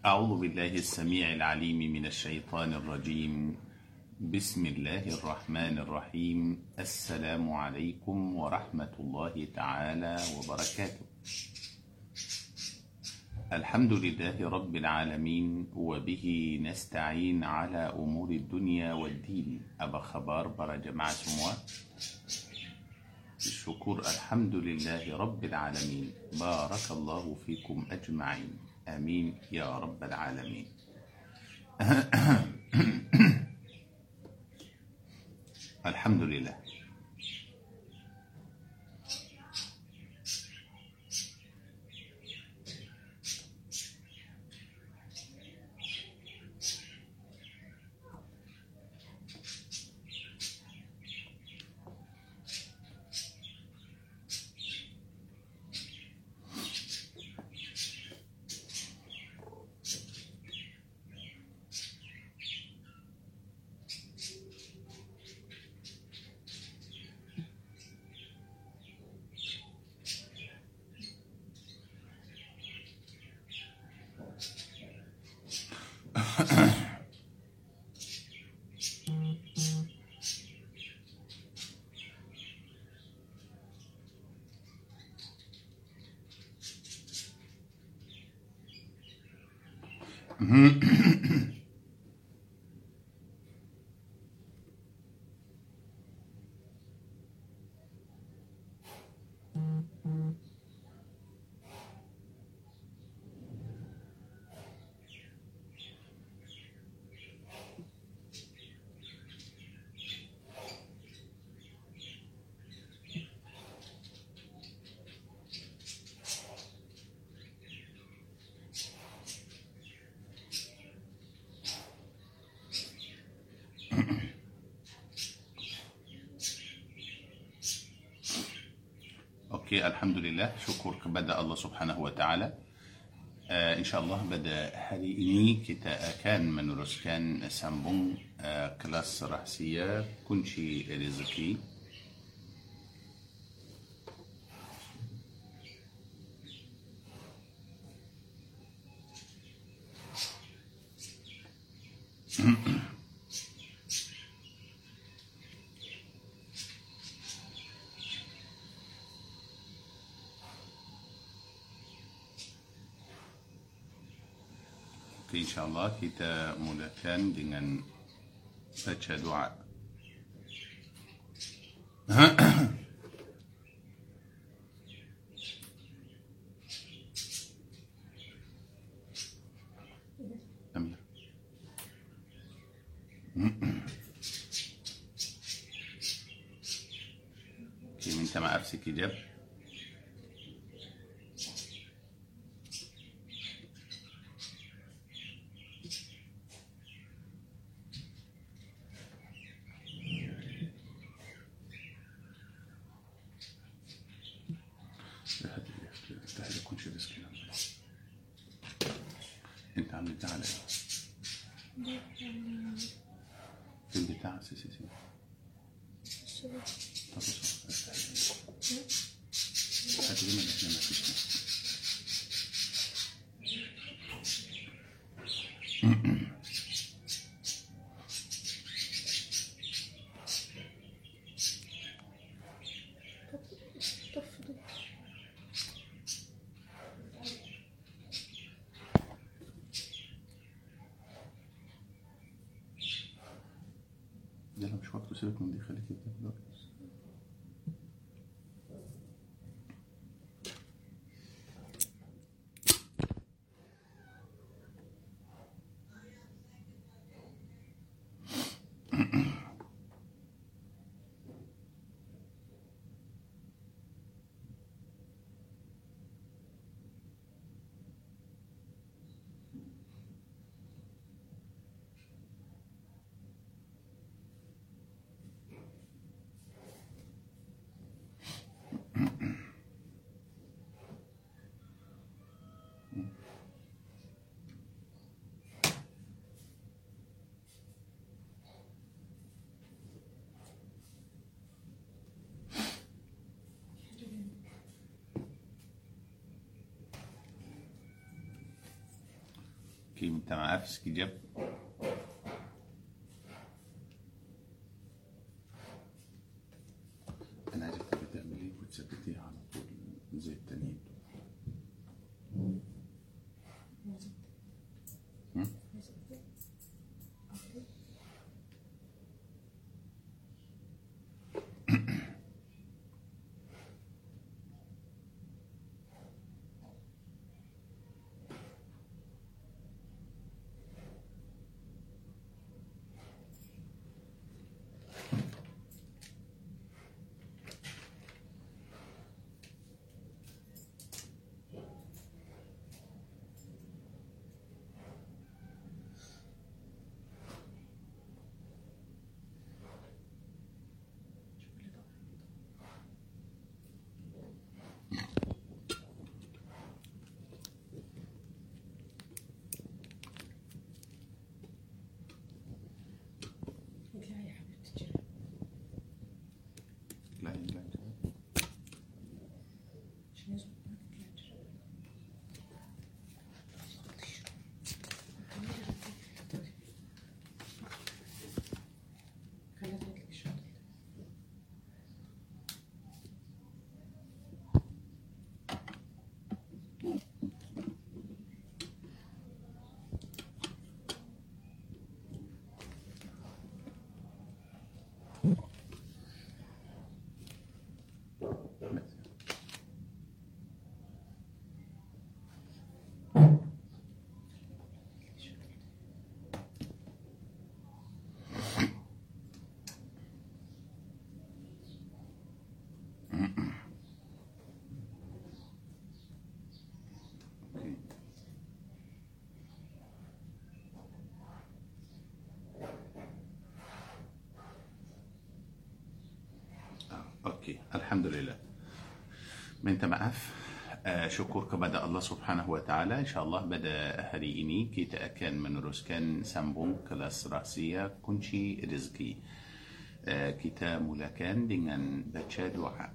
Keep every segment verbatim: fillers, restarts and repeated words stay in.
أعوذ بالله السميع العليم من الشيطان الرجيم. بسم الله الرحمن الرحيم. السلام عليكم ورحمة الله تعالى وبركاته. الحمد لله رب العالمين وبه نستعين على أمور الدنيا والدين. أبا خبار برا جماعة سموة الشكر. الحمد لله رب العالمين. بارك الله فيكم أجمعين. آمين يا رب العالمين. الحمد لله. Oke, alhamdulillah, syukur kepada Allah Subhanahu wa taala. Uh, insyaallah pada hari ini kita akan meneruskan sambung uh, kelas rahsia kunci rezeki. InsyaAllah kita mulakan dengan baca doa. Amir. Okay, minta maaf sekejap. انت عم تزعل في البتاع سي سي سي هتجينا احنا ما فيش. يلا مش وقت سيبك من دي، خليك تبدأ دلوقتي. Oke, minta maaf sekejap. أنا عرفت بتعمل إيه وتثبتيها على طول زي التانيين. Oke, alhamdulillah. Minta maaf. Uh, syukur kepada Allah Subhanahu wa taala. Insyaallah pada hari ini kita akan meneruskan sambung kelas rahsia kunci rezeki. Uh, kita mulakan dengan baca doa.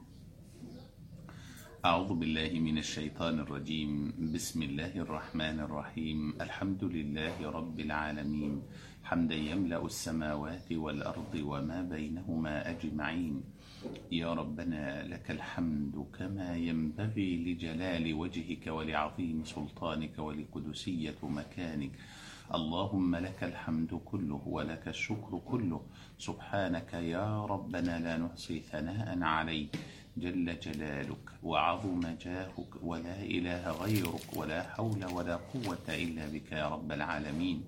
أعوذ بالله من الشيطان الرجيم بسم الله الرحمن الرحيم الحمد لله رب العالمين حمدا يملأ السماوات والأرض وما بينهما أجمعين يا ربنا لك الحمد كما ينبغي لجلال وجهك ولعظيم سلطانك ولقدسية مكانك اللهم لك الحمد كله ولك الشكر كله سبحانك يا ربنا لا نحصي ثناء عليك جل جلالك وعظم جاهك ولا إله غيرك ولا حول ولا قوة إلا بك يا رب العالمين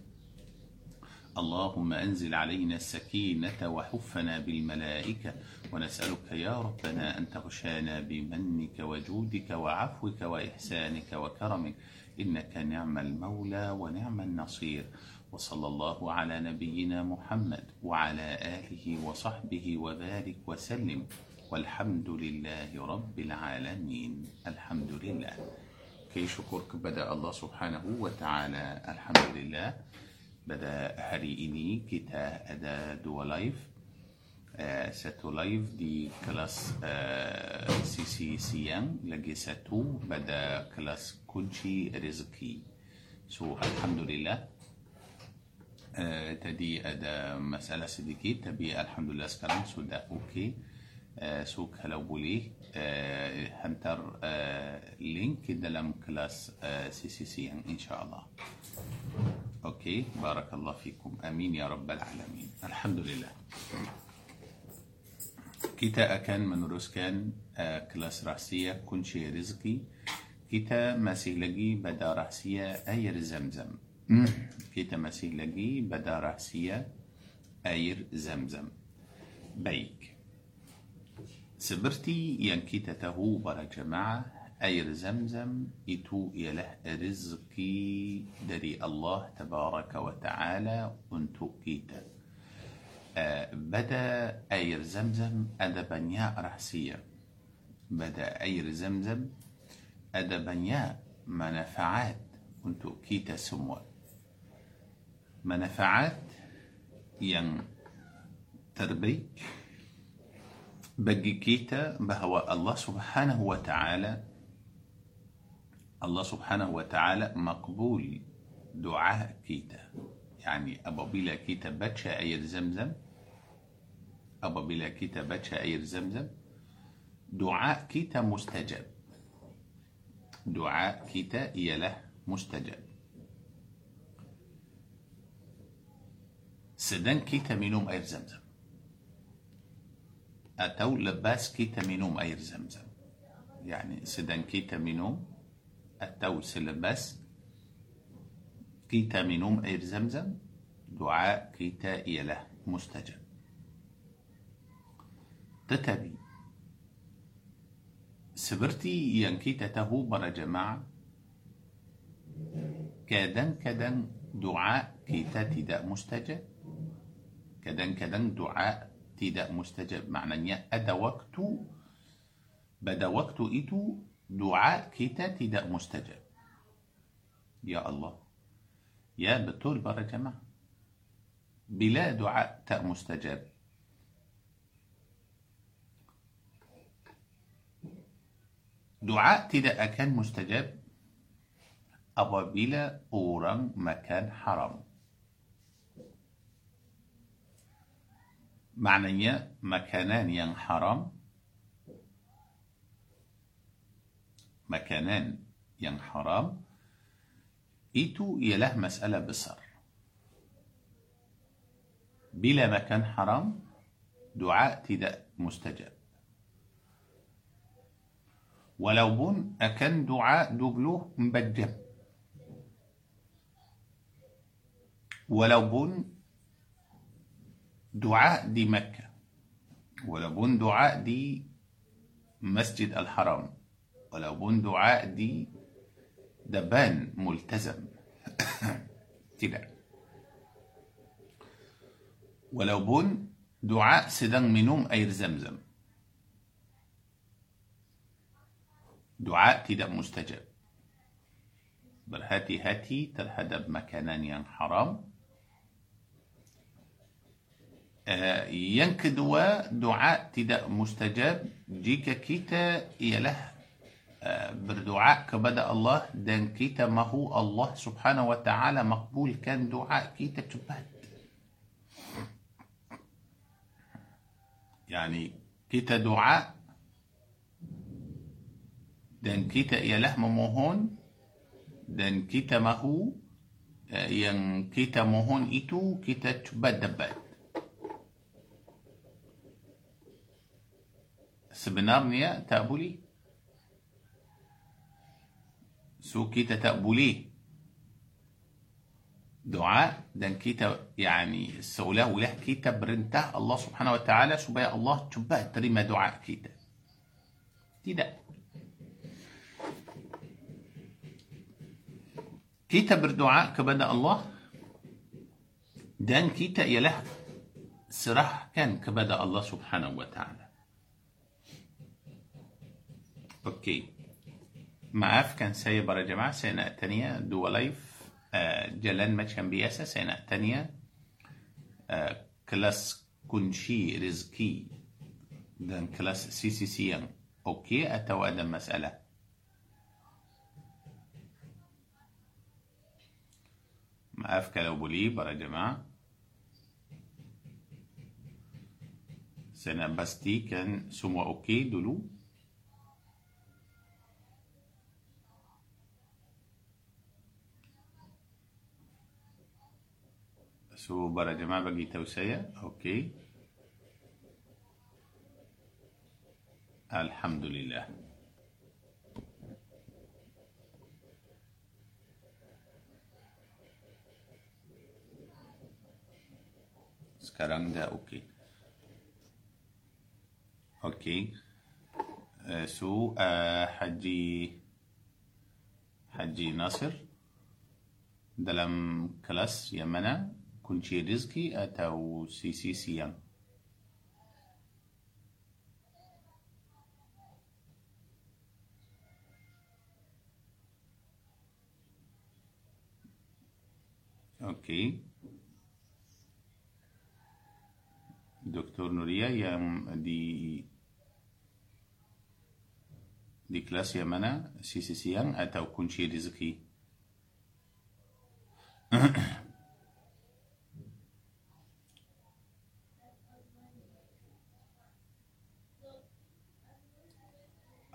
اللهم أنزل علينا السكينة وحفنا بالملائكة ونسألك يا ربنا أن تغشانا بمنك وجودك وعفوك وإحسانك وكرمك إنك نعم المولى ونعم النصير وصلى الله على نبينا محمد وعلى آله وصحبه وبارك وسلم والحمد لله رب العالمين الحمد لله. كي شكر kepada Allah Subhanahu wa taala. Alhamdulillah. Pada hari ini kita ada dua live. Uh, satu live di kelas uh, sisi siang, lagi satu pada kelas kunci rezeki. So alhamdulillah. Uh, tadi ada masalah sedikit tapi alhamdulillah sekarang sudah okey. Uh, so kalau boleh uh, hantar uh, link dalam kelas uh, sisi siang insyaallah. Okey, barakallahu fikum. Amin ya rabbal alamin. Alhamdulillah. Kita akan meneruskan uh, kelas rahsia kunci rezeki. Kita masih lagi pada rahsia air Zamzam. Kita masih lagi pada rahsia air Zamzam. Baik. Seperti yang kita tahu para jemaah, air Zamzam itu ialah rezeki dari Allah Tabaraka wa Ta'ala untuk kita. Uh, pada air Zamzam ada banyak rahsia. Pada air Zamzam ada banyak manfaat untuk kita semua. Manfaat yang terbaik bagi kita bahawa Allah Subhanahu wa Ta'ala Allah Subhanahu wa Ta'ala makbul doa kita. Yani apabila kita baca air Zam-Zam, apabila kita baca air Zam-Zam, doa kita mustajab. Doa kita ialah mustajab. Sedang kita minum air Zam-Zam, atau lepas kita minum air Zam-Zam. Yani sedang kita minum atau selepas kita minum air Zam-Zam, doa kita ialah mustajab. Tetapi seperti yang kita tahu para jemaah, kadang-kadang doa kita tidak mustajab. Kadang-kadang doa tidak mustajab. Maknanya ada waktu, pada waktu itu doa kita tidak mustajab. Ya Allah. Ya betul para jemaah. Bila doa tak mustajab, doa tidak akan mustajab apabila orang makan haram. Maknanya makanan yang haram, makanan yang haram itu ialah masalah besar. Bila makan haram, doa tidak mustajab. Walaupun akan doa dua puluh empat jam. Walaupun doa di Mekah, walaupun doa di Masjid Al-Haram, walaupun doa di Daban multazam. Tidak. Walaupun doa sedang minum air Zam-Zam, doa tidak mustajab. Berhati-hati terhadap makanan yang haram. Uh, yang kedua, doa tidak mustajab jika kita ialah uh, berdoa kepada Allah dan kita mahu Allah subhanahu wa ta'ala makbulkan doa kita cepat. Yani kita doa dan kita ialah memohon dan kita mahu uh, yang kita mohon itu kita cepat dapat. Sebenarnya tak boleh. So kita tak boleh doa dan kita yani seolah-olah kita berintah Allah subhanahu wa ta'ala supaya Allah cepat terima doa kita. Tidak. Kita berdoa kepada Allah dan kita ialah serahkan kepada Allah subhanahu wa ta'ala. Okey. Maafkan saya para jemaah, saya nak tanya dua live uh, jalan macam biasa. Saya nak tanya uh, kelas kunci rezeki dan kelas C C C yang okey atau ada masalah? Maaf kalau boleh para jemaah. Saya nak pastikan semua okey dulu. So, para jemaah bagi tahu saya, okey. Alhamdulillah. Sekarang dah okey. Okey. Uh, so, uh, Haji Haji Nasir dalam kelas yang mana? Kunci rezeki atau C C siang? Okey. Doktor Nuria yang di di kelas yang mana? C C siang atau kunci rezeki?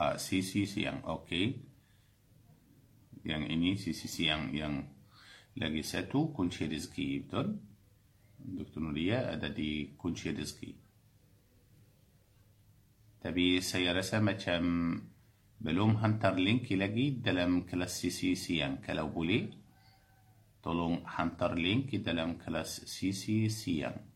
uh, sisi siang. Okey. Yang ini sisi siang. Yang lagi satu kunci rezeki, betul? Doktor Nuria ada di kunci rezeki. Tapi saya rasa macam belum hantar link lagi dalam kelas sisi siang. Kalau boleh, tolong hantar link dalam kelas sisi siang.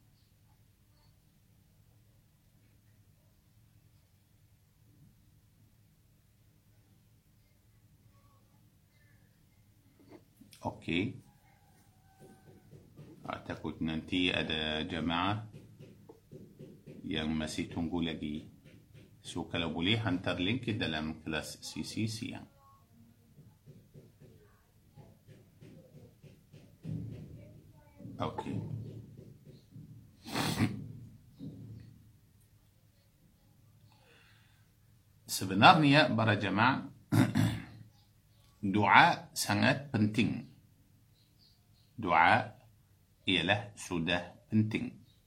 Okey. Ah, takut nanti ada jemaah yang masih tunggu lagi. So, kalau boleh hantar link dalam kelas sisi siang. Okey. Sebenarnya para jemaah, doa sangat penting. Doa ialah sudah penting.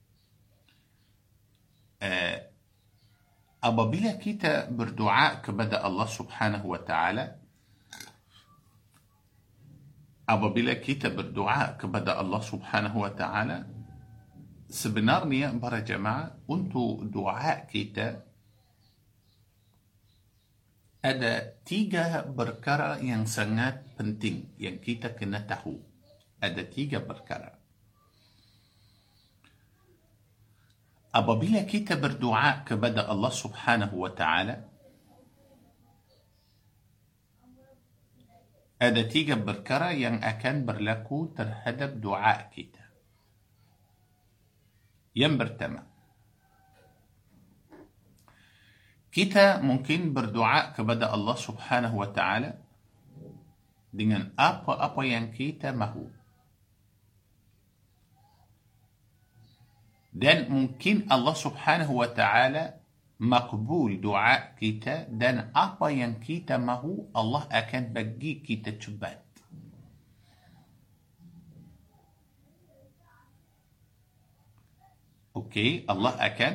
Uh, apabila kita berdoa kepada Allah Subhanahu wa Ta'ala, apabila kita berdoa kepada Allah Subhanahu wa Ta'ala, sebenarnya para jemaah, untuk doa kita ada tiga perkara yang sangat penting yang kita kena tahu. Ada tiga perkara. Apabila kita berdoa kepada Allah Subhanahu wa Ta'ala, ada tiga perkara yang akan berlaku terhadap doa kita. Yang pertama, kita mungkin berdoa kepada Allah Subhanahu wa Ta'ala dengan apa-apa yang kita mahu. Dan mungkin Allah Subhanahu wa Ta'ala makbul doa kita, dan apa yang kita mahu Allah akan bagi kita cepat. Okey, Allah akan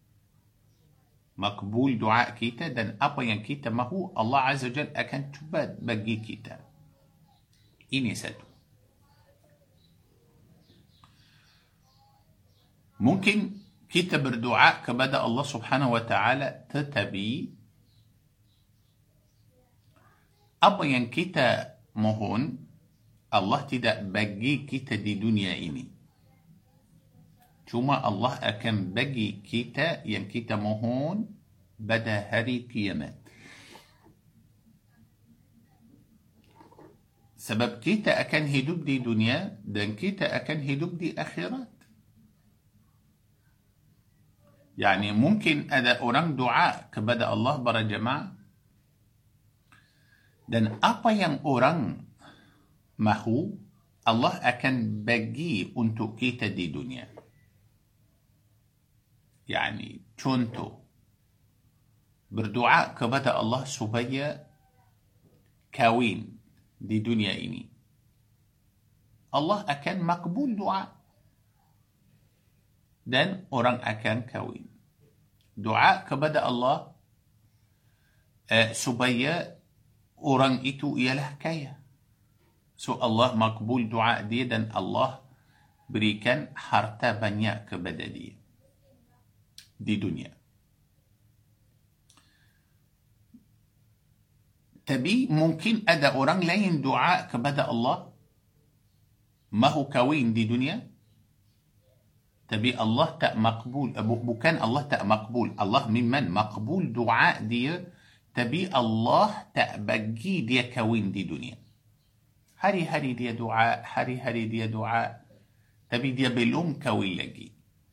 makbul doa kita, dan apa yang kita mahu Allah Azza wa Jalla akan cepat bagi kita. Ini satu. Mungkin kita berdoa kepada Allah Subhanahu wa Ta'ala, tetapi apa yang kita mohon Allah tidak bagi kita di dunia ini. Cuma Allah akan bagi kita yang kita mohon pada hari kiamat. Sebab kita akan hidup di dunia dan kita akan hidup di akhirat. Yani mungkin ada orang doa kepada Allah para jemaah, dan apa yang orang mahu Allah akan bagi untuk kita di dunia. Yani contoh, berdoa kepada Allah supaya kawin di dunia ini, Allah akan makbul doa dan orang akan kawin. Doa kepada Allah uh, supaya orang itu ialah kaya, so Allah makbul doa dia dan Allah berikan harta banyak kepada dia di dunia. Tapi mungkin ada orang lain doa kepada Allah mahu kawin di dunia, tapi Allah tak makbul. Bukan Allah tak makbul, Allah memang makbul doa dia, tapi Allah tak bagi dia kawin di dunia. Hari-hari dia doa, hari-hari dia doa, tapi dia belum kawin lagi.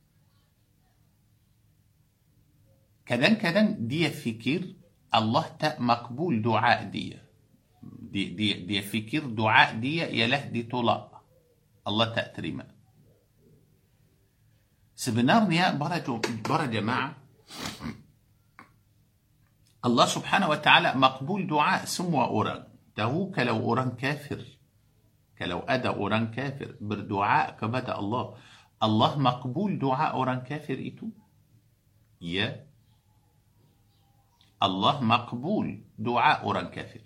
Kadang-kadang dia fikir Allah tak makbul doa dia. Dia, dia, dia fikir doa dia ialah ditolak, Allah tak terima. Sebenarnya para, para jemaah, Allah Subhanahu wa Ta'ala makbul doa semua orang. Tahu kalau orang kafir, kalau ada orang kafir berdoa kepada Allah, Allah makbul doa orang kafir itu? Ya. Allah makbul doa orang kafir.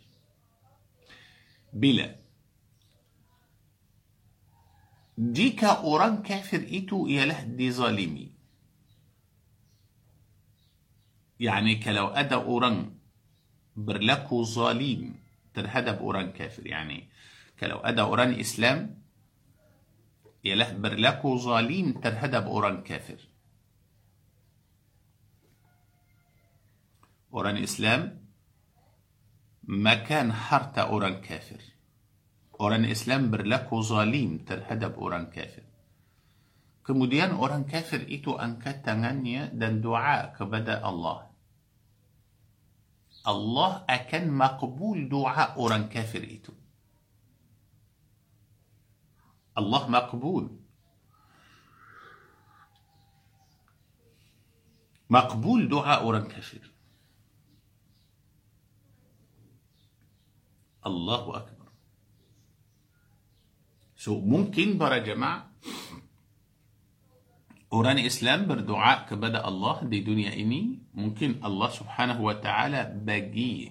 Bila jika orang kafir itu ialah dizalimi, yani kalau ada orang berlaku zalim terhadap orang kafir, yani kalau ada orang Islam ialah berlaku zalim terhadap orang kafir. Orang Islam makan harta orang kafir. Orang Islam berlaku zalim terhadap orang kafir. Kemudian orang kafir itu angkat tangannya dan doa kepada Allah. Allah akan makbul doa orang kafir itu. Allah makbul. Makbul doa orang kafir. Allahu Akbar. So, mungkin para jemaah, orang Islam berdoa kepada Allah di dunia ini, mungkin Allah subhanahu wa ta'ala bagi.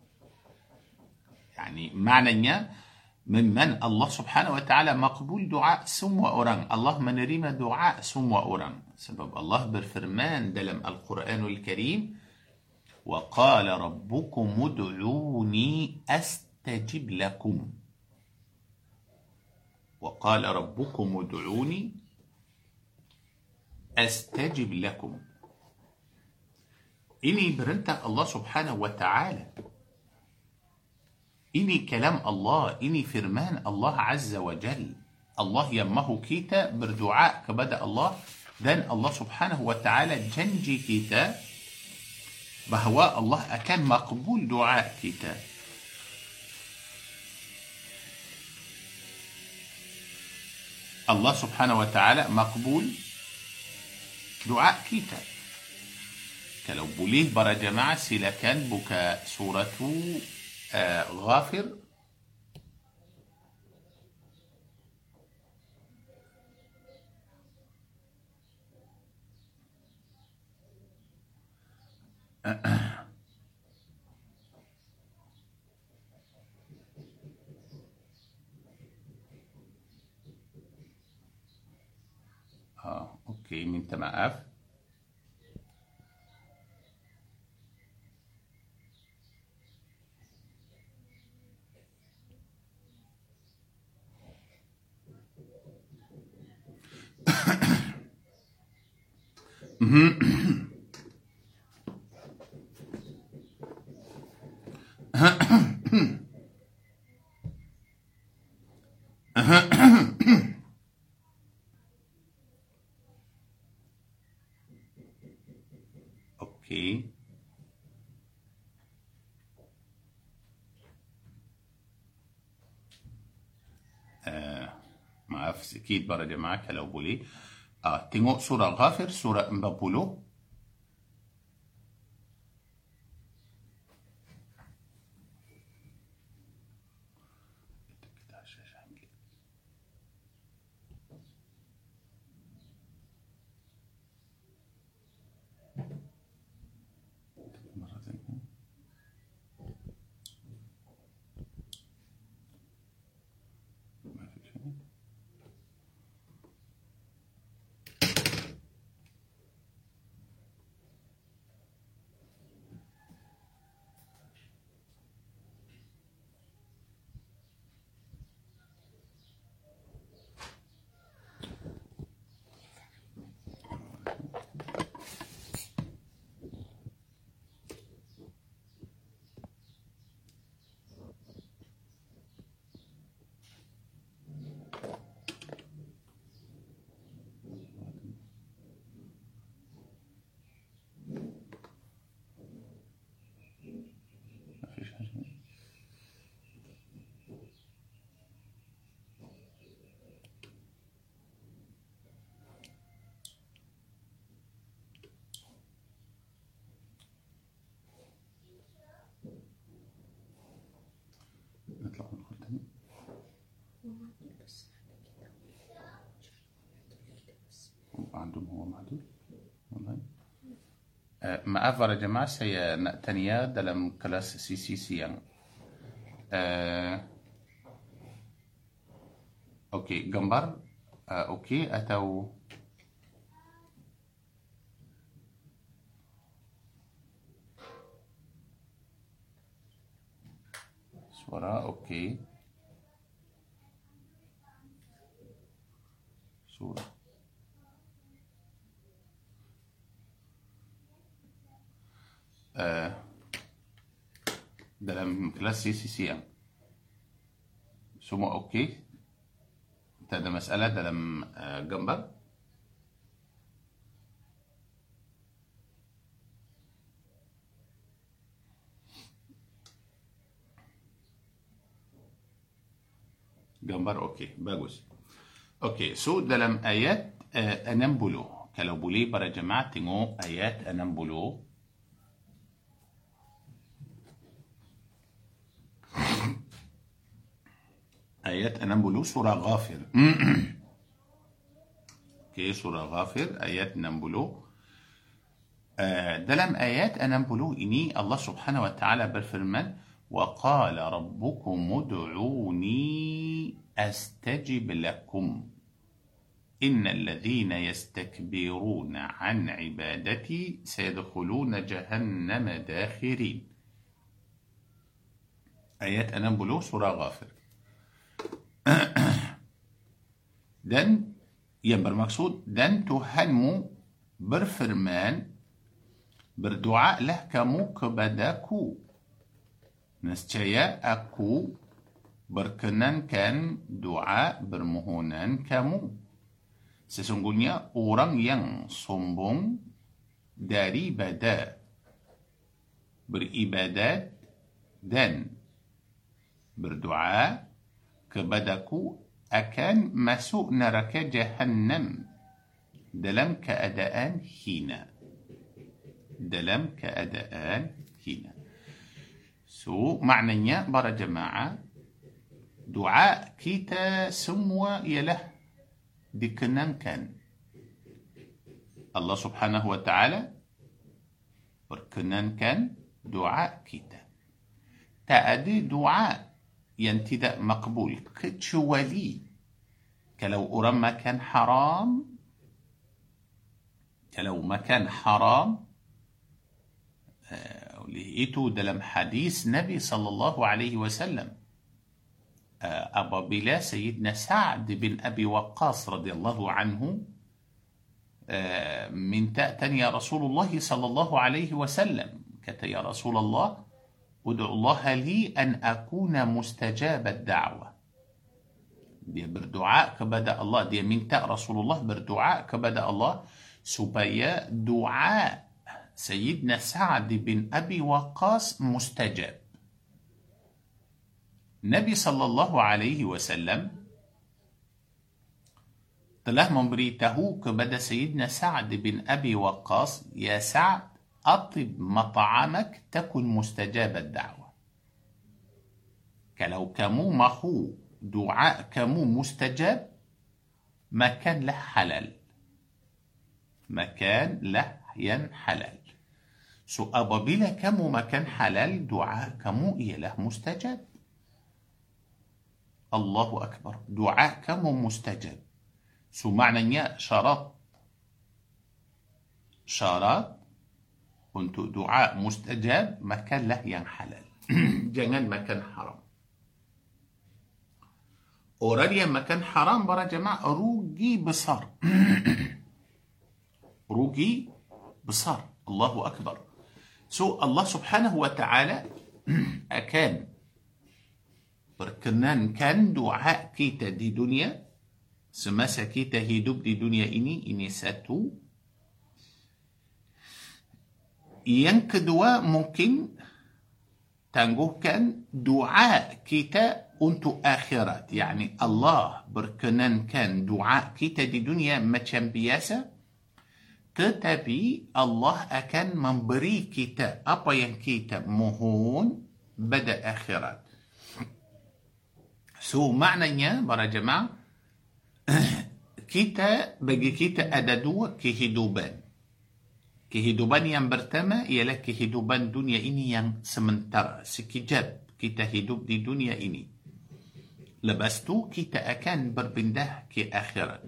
Yani, maknanya, memang Allah subhanahu wa ta'ala makbul doa semua orang. Allah menerima doa semua orang. Sebab Allah berfirman dalam Al-Quranul Karim, وَقَالَ رَبُّكُمُ ادْعُونِي أَسْتَجِبْ لَكُمْ. وَقَالَ رَبُّكُمُ ادْعُونِي أَسْتَجِبْ لَكُمْ. Ini perintah Allah subhanahu wa ta'ala. Ini kalam Allah, ini firman Allah azza wa jal. Allah yang mahu kita berdoa kepada Allah, dan Allah subhanahu wa ta'ala janji kita bahawa Allah akan makbul doa kita. Allah subhanahu wa ta'ala makbul doa kita. Kalau boleh para jemaah, silakan buka suratu uh, Ghafir. Ah, okey, minta maaf. Okey. Uh, maaf sikit para jemaah kalau boleh. Uh, tengok surah Ghafir, surah empat puluh. Uh, maaf para jemaah, saya nak tanya dalam kelas C C C yang uh, okey, gambar uh, okey atau suara okey, suara Uh, dalam kelas C C C yang semua okey, tak ada masalah dalam uh, gambar. Gambar okey, bagus. Okey, so dalam ayat uh, enam puluh, kalau boleh para jemaah tengok ayat enam puluh. Ayat enam puluh surah Ghafir. Okey, surah Ghafir ayat enam puluh. Uh, dalam ayat enam puluh ini Allah Subhanahu wa taala berfirman, "Wa qala rabbukum ud'uni astajib lakum. Innal ladzina yastakbiruna 'an 'ibadati sayadkhuluna jahannama dakhirin." Ayat enam puluh surah Ghafir. Dan yang bermaksud, dan Tuhanmu berfirman, berdoalah kamu kepadaku, nescaya aku berkenankan doa permohonan kamu. Sesungguhnya orang yang sombong daripada beribadat dan berdoa kepadaku akan masuk neraka Jahannam dalam keadaan hina. Dalam keadaan hina. So, maknanya para jemaah, doa kita semua ialah dikenangkan. Allah Subhanahu wa taala berkenankan doa kita. Tak ada doa yang tidak makbul kecuali kalau orang makan haram. Kalau makan haram, uh, oleh itu dalam hadis Nabi sallallahu alaihi wasallam, uh, apabila Sayyidina Sa'd bin Abi Waqqas radhiyallahu anhu uh, minta tanya Rasulullah sallallahu alaihi wasallam, kata, ya Rasulullah, ud'u Allah li an akuna mustajab ad-da'wah. Dia berdoa kepada Allah, dia minta Rasulullah berdoa kepada Allah supaya doa Sayyidina Sa'd bin Abi Waqqas mustajab. Nabi sallallahu alaihi wasallam telah memberitahu kepada Sayyidina Sa'd bin Abi Waqqas, ya Sa'd, أطب مطعمك تكن مستجاب الدعوة. Kalau kamu mahu doa kamu mustajab, makan lah halal. Makan lah yang halal. So apabila kamu makan halal, doa kamu ialah mustajab. Allahu Akbar. Doa kamu mustajab. So maknanya syarat. Syarat untuk doa mustajab, makanlah yang halal. Jangan makan haram. Orang yang makan haram para jemaah rugi besar. Rugi besar. Allahu Akbar. So Allah Subhanahu wa taala akan berkenankan doa kita di dunia semasa kita hidup di dunia ini. Ini satu. Yang kedua, mungkin tangguhkan doa kita untuk akhirat. Yani Allah berkenankan doa kita di dunia macam biasa, tetapi Allah akan memberi kita apa yang kita mohon pada akhirat. So maknanya para jemaah, kita, bagi kita ada dua kehidupan. Kehidupan yang pertama ialah kehidupan dunia ini yang sementara. Sekejap kita hidup di dunia ini. Lepas tu kita akan berpindah ke akhirat.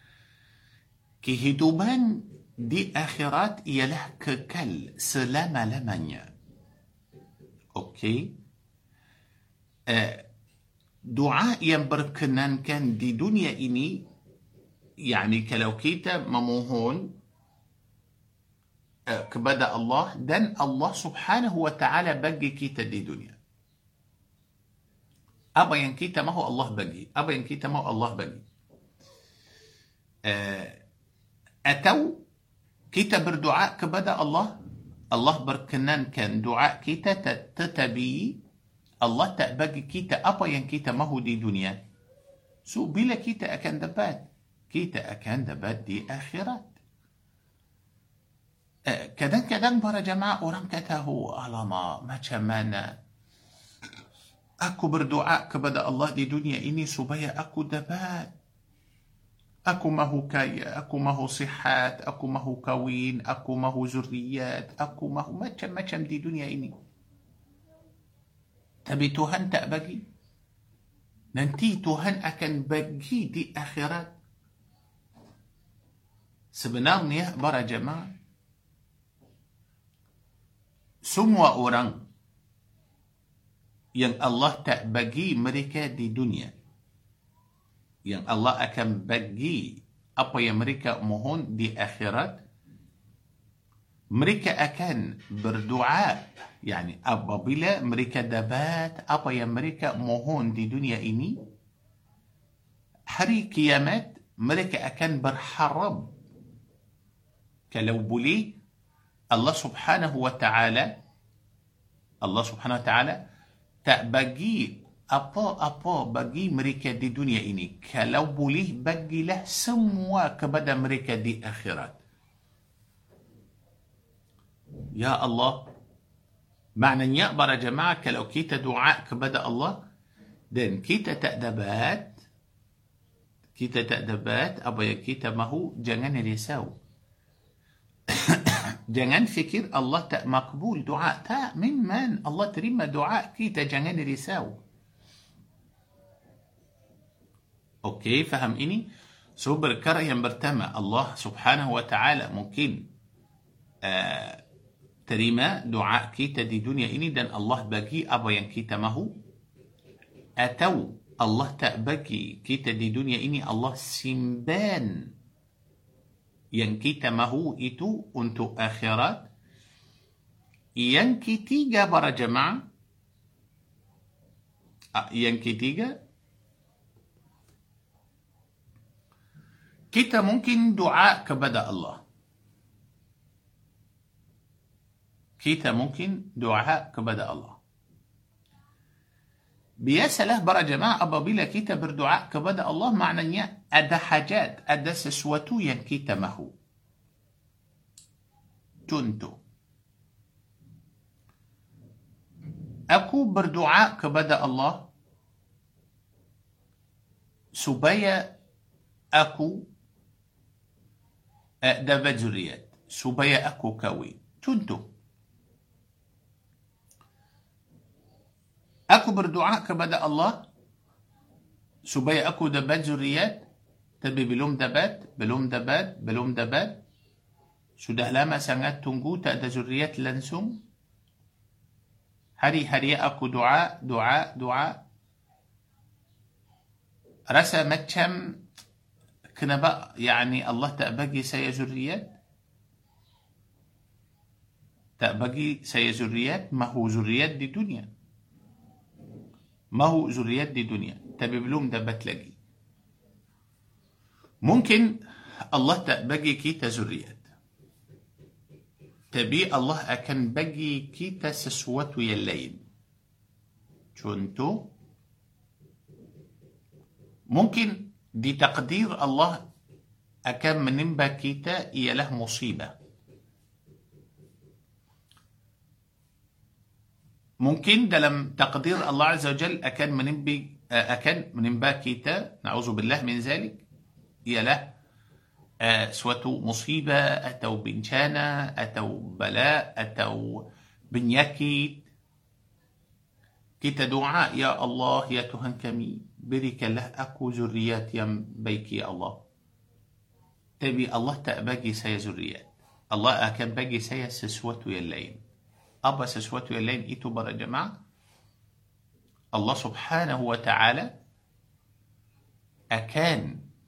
Kehidupan di akhirat ialah kekal selama-lamanya. Okey. Uh, doa yang berkenankan di dunia ini, yani kalau kita memohon kepada Allah dan Allah subhanahu wa ta'ala bagi kita di dunia. Apa yang kita mahu Allah bagi. Apa yang kita mahu Allah bagi. Uh, atau kita berdoa kepada Allah. Allah berkenankan doa kita tetapi Allah tak bagi kita apa yang kita mahu di dunia. So bila kita akan dapat? Kita akan dapat di akhirat. Kadang-kadang para jamaah orang kata, oh alamak, macam mana aku berdoa kepada Allah di dunia ini supaya aku dapat. Aku mahu kaya, aku mahu sihat, aku mahu kawin, aku mahu zuriat, aku mahu macam-macam di dunia ini. Tapi Tuhan tak bagi. Nanti Tuhan akan bagi di akhirat. Sebenarnya para jamaah, semua orang yang Allah tak bagi mereka di dunia, yang Allah akan bagi apa yang mereka mohon di akhirat, mereka akan berdoa, yani apabila mereka dapat apa yang mereka mohon di dunia ini, hari kiamat mereka akan berharap kalau boleh Allah subhanahu wa ta'ala Allah subhanahu wa ta'ala tak bagi apa-apa bagi mereka di dunia ini. Kalau boleh, bagilah semua kepada mereka di akhirat. Ya Allah. Maknanya para jemaah, kalau kita doa kepada Allah dan kita tak dapat, kita tak dapat apa yang kita mahu, jangan risau. Jangan fikir Allah tak makbul doa. Tak, memang Allah terima doa kita, jangan risau. Okey, faham ini? So perkara yang pertama, Allah subhanahu wa ta'ala mungkin uh, terima doa kita di dunia ini dan Allah bagi apa yang kita mahu, atau Allah tak bagi kita di dunia ini, Allah simpan yang kita mahu itu untuk akhirat. Yang ketiga para jemaah, yang ketiga, kita mungkin doa kepada Allah. Kita mungkin doa kepada Allah. Biasalah para jemaah apabila kita berdoa kepada Allah, maknanya ada hajat, ada sesuatu yang kita mahu. Contoh, aku berdoa kepada Allah supaya aku uh, dapat zuriat, supaya aku kawin. Contoh, aku berdoa kepada Allah supaya aku dapat zuriat, tapi belum dapat, belum dapat, belum dapat. Sudah lama sangat tunggu, tak ada zuriat langsung. Hari-hari aku doa, doa, doa. Rasa macam, kenapa yani Allah tak bagi saya zuriat? Tak bagi saya zuriat, mahu zuriat di dunia. Mahu zuriat di dunia, tapi belum dapat lagi. Mungkin Allah tak bagi kita zuriat, tapi Allah akan bagi kita sesuatu yang lain. Contoh, mungkin di takdir Allah akan menimba kita ialah musibah. Mungkin dalam takdir Allah Azza wa Jal akan menimba, akan menimba kita, na'udzubillah min zalik, ialah uh, suatu musibah atau bencana atau bala atau penyakit, kita doa, ya Allah, ya Tuhan kami, berikanlah aku zuriat yang baik ya Allah. Tapi Allah tak bagi saya zuriat. Allah akan bagi saya sesuatu yang lain. Apa sesuatu yang lain itu para jemaah? Allah subhanahu wa ta'ala akan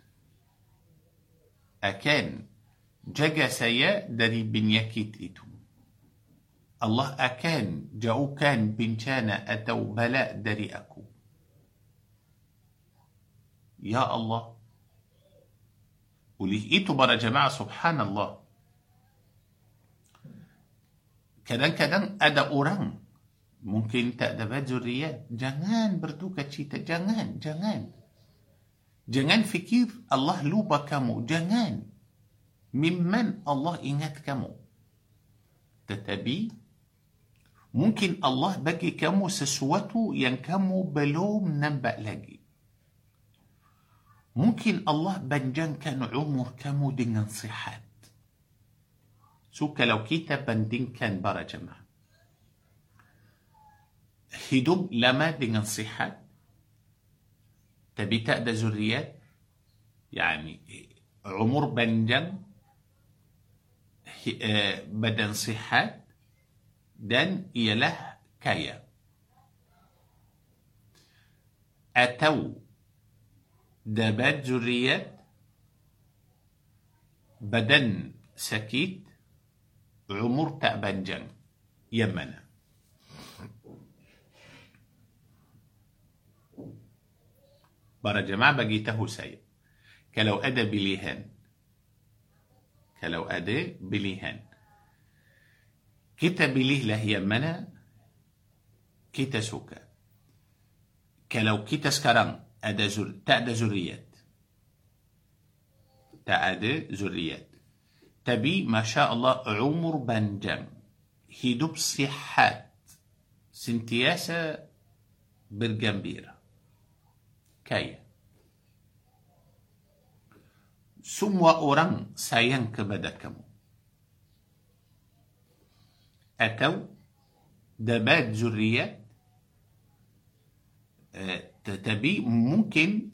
akan jaga saya dari penyakit itu. Allah akan jauhkan bencana atau bala dari aku. Ya Allah. Oleh itu para jemaah, subhanallah, kadang-kadang ada orang mungkin tak dapat zuriat. Jangan berduka cita. Jangan, jangan. Jangan fikir Allah lupa kamu. Jangan. Memang Allah ingat kamu. Tetapi mungkin Allah bagi kamu sesuatu yang kamu belum nampak lagi. Mungkin Allah panjangkan umur kamu dengan sihat. So kalau kita bandingkan para jemaah, hidup lama dengan sihat tapi tak ada zuriat, yani umur panjang, badan sihat, dan ialah kaya, atau dapat zuriat, badan sakit, umur tak panjang, yang mana? Para jemaah bagi tahu saya, kalau ada pilihan, kalau ada pilihan, kita pilihlah yang mana kita suka. Kalau kita sekarang ada zur, tak ada zuriat, tak ada zuriat, tapi masya Allah umur panjang, hidup sihat, sentiasa bergembira, kaya, semua orang sayang kepada kamu, atau dapat zuriat uh, tetapi mungkin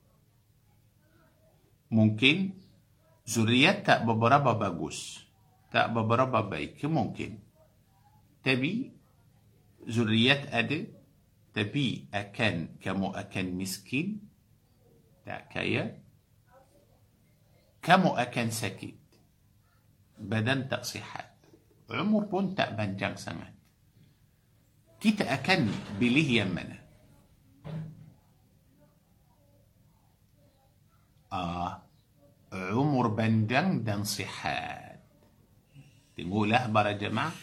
mungkin zuriat tak beberapa bagus, tak beberapa baik, mungkin, tapi zuriat ada, tapi akan kamu akan miskin, tak kaya, kamu akan sakit, badan tak sihat, umur pun tak panjang sangat. Kita akan pilih yang mana? Ah, umur panjang dan sihat. Tengoklah para jemaah,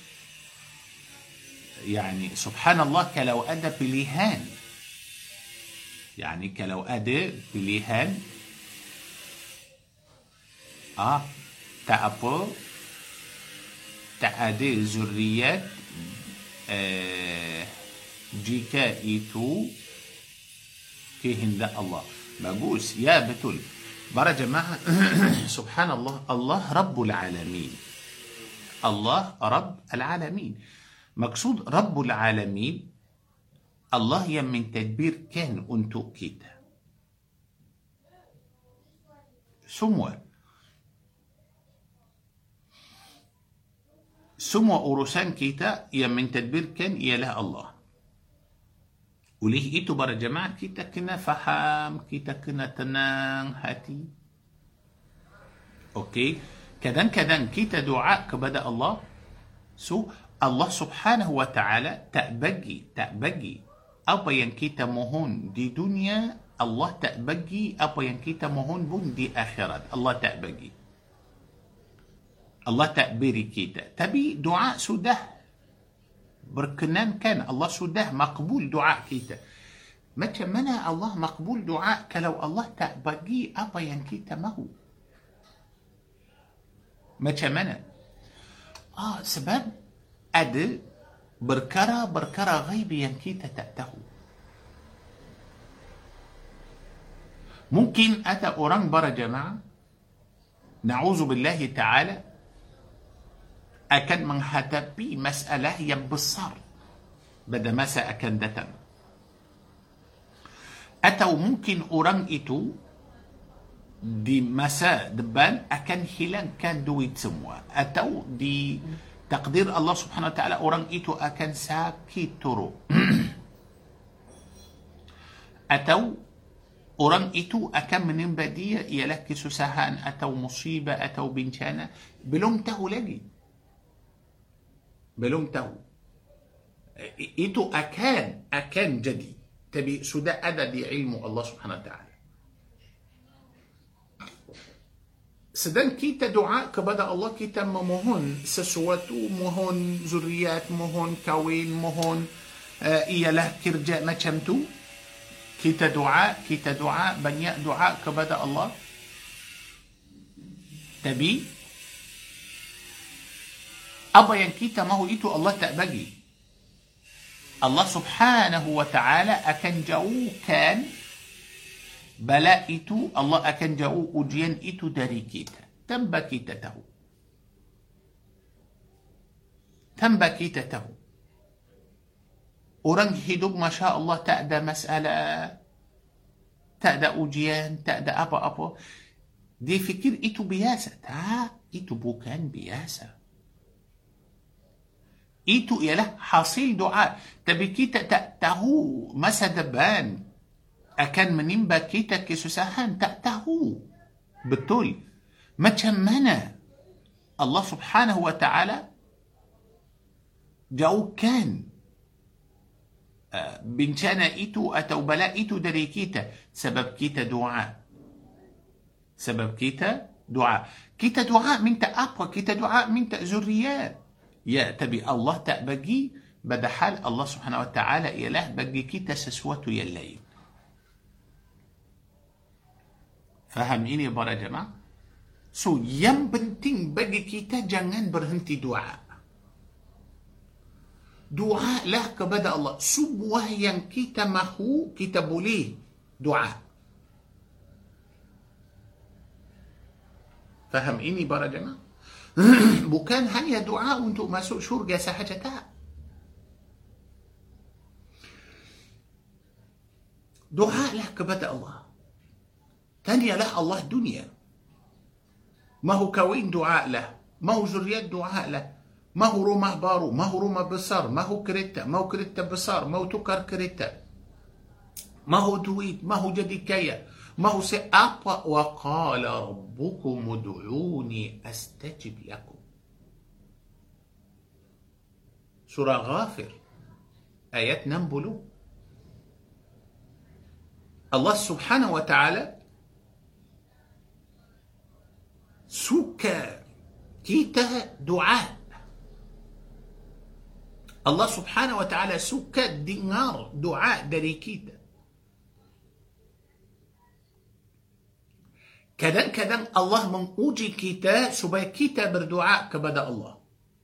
yani subhanallah, kalau ada pilihan, yani kalau ada pilihan, ah, tak apa, tak ada zuriat, eh, jika itu kehendak Allah. Bagus, ya betul. Para jemaah, subhanallah, Allah Rabbul Alamin. Allah Rabb Al-Alamin. Maksud Rabbul Alamin, Allah yang mentadbirkan untuk kita semua. Semua urusan kita yang mentadbirkan ialah Allah. Oleh itu para jemaah, kita kena faham, kita kena tenang hati. Okey, kadang-kadang kita doa kepada Allah, so Allah subhanahu wa ta'ala tak bagi, tak bagi apa yang kita mohon di dunia, Allah tak bagi apa yang kita mohon pun di akhirat. Allah tak bagi, Allah tak beri kita. Tapi doa sudah berkenankan, Allah sudah makbul doa kita. Macam mana Allah makbul doa kalau Allah tak bagi apa yang kita mahu? Macam mana? Ah, sebab ada perkara-perkara ghaib yang kita tak tahu. Mungkin ada orang para jemaah na'udzubillahi ta'ala, akan menghadapi masalah yang besar pada masa akan datang. Atau mungkin orang itu di masa depan akan hilangkan duit semua, atau di takdir Allah Subhanahu wa taala orang itu akan sakit teruk. Atau orang itu akan menimba dia ialah kesusahan atau musibah atau bencana, belum tahu lagi. Belum tahu. Itu akan akan jadi, tapi sudah ada di ilmu Allah Subhanahu wa taala. Sedang kita doa kepada Allah, kita memohon sesuatu, mohon zuriat, mohon kahwin, mohon uh, ialah kerja macam tu. Kita doa, kita doa, banyak doa kepada Allah. Tapi apa yang kita mahu itu Allah tak bagi. Allah Subhanahu wa ta'ala akan jauhkan bala itu, Allah akan jauh ujian itu dari kita tanpa kita tahu. Tanpa kita tahu. Orang hidup Masya Allah tak ada masalah, tak ada ujian, tak ada apa-apa. Dia fikir itu biasa. Tak, itu bukan biasa. Itu ialah hasil doa. Tapi kita tak tahu masa depan akan menimba kita kesusahan. Tak tahu. Betul. Macam mana Allah Subhanahu wa ta'ala jauhkan uh, bencana itu atau bala itu dari kita? Sebab kita doa. Sebab kita doa. Kita doa minta apa? Kita doa minta zuriat. Ya, tapi Allah tak bagi, padahal Allah Subhanahu wa ta'ala ialah bagi kita sesuatu yang lain. Faham ini para jemaah? So, yang penting bagi kita jangan berhenti doa. Doa lah kepada Allah. Semua yang kita mahu, kita boleh doa. Faham ini para jemaah? Bukan hanya doa untuk masuk syurga sahaja, tak. Doalah kepada Allah. Tanyalah Allah dunia. Mahu kahwin, doa lah. Mahu zuriat, doa lah. Mahu rumah baru, mahu rumah besar, mahu kereta, mahu kereta besar, mahu tukar kereta, mahu duit, mahu jadi kaya, mahu siapa. Wa qala rabbukum ud'uni astajib lakum. Surah Ghafir ayat enam puluh. Allah Subhanahu wa ta'ala suka kita doa. Allah Subhanahu wa ta'ala suka dengar doa dari kita. Kadang-kadang Allah menguji kita supaya kita berdoa kepada Allah.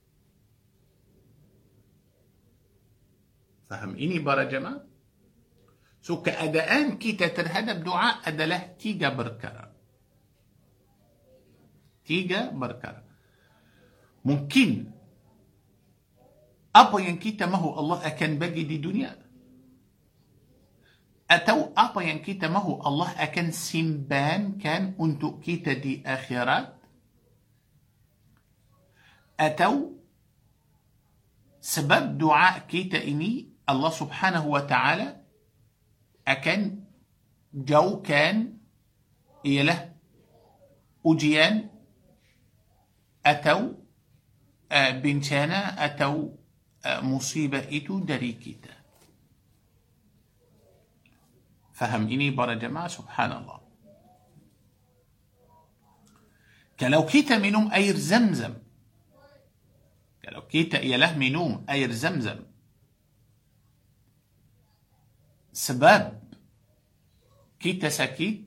Faham ini para jemaah? So, keadaan kita terhadap doa adalah tiga perkara. Tiga perkara. Mungkin apa yang kita mahu Allah akan bagi di dunia, atau apa yang kita mahu Allah akan simpankan untuk kita di akhirat, atau sebab doa kita ini Allah Subhanahu wa ta'ala akan jauhkan ialah ujian atau uh, bencana atau uh, musibah itu dari kita. Faham ini para jemaah? Subhanallah. Kalau kita minum air Zamzam, kalau kita ialah minum air Zamzam sebab kita sakit,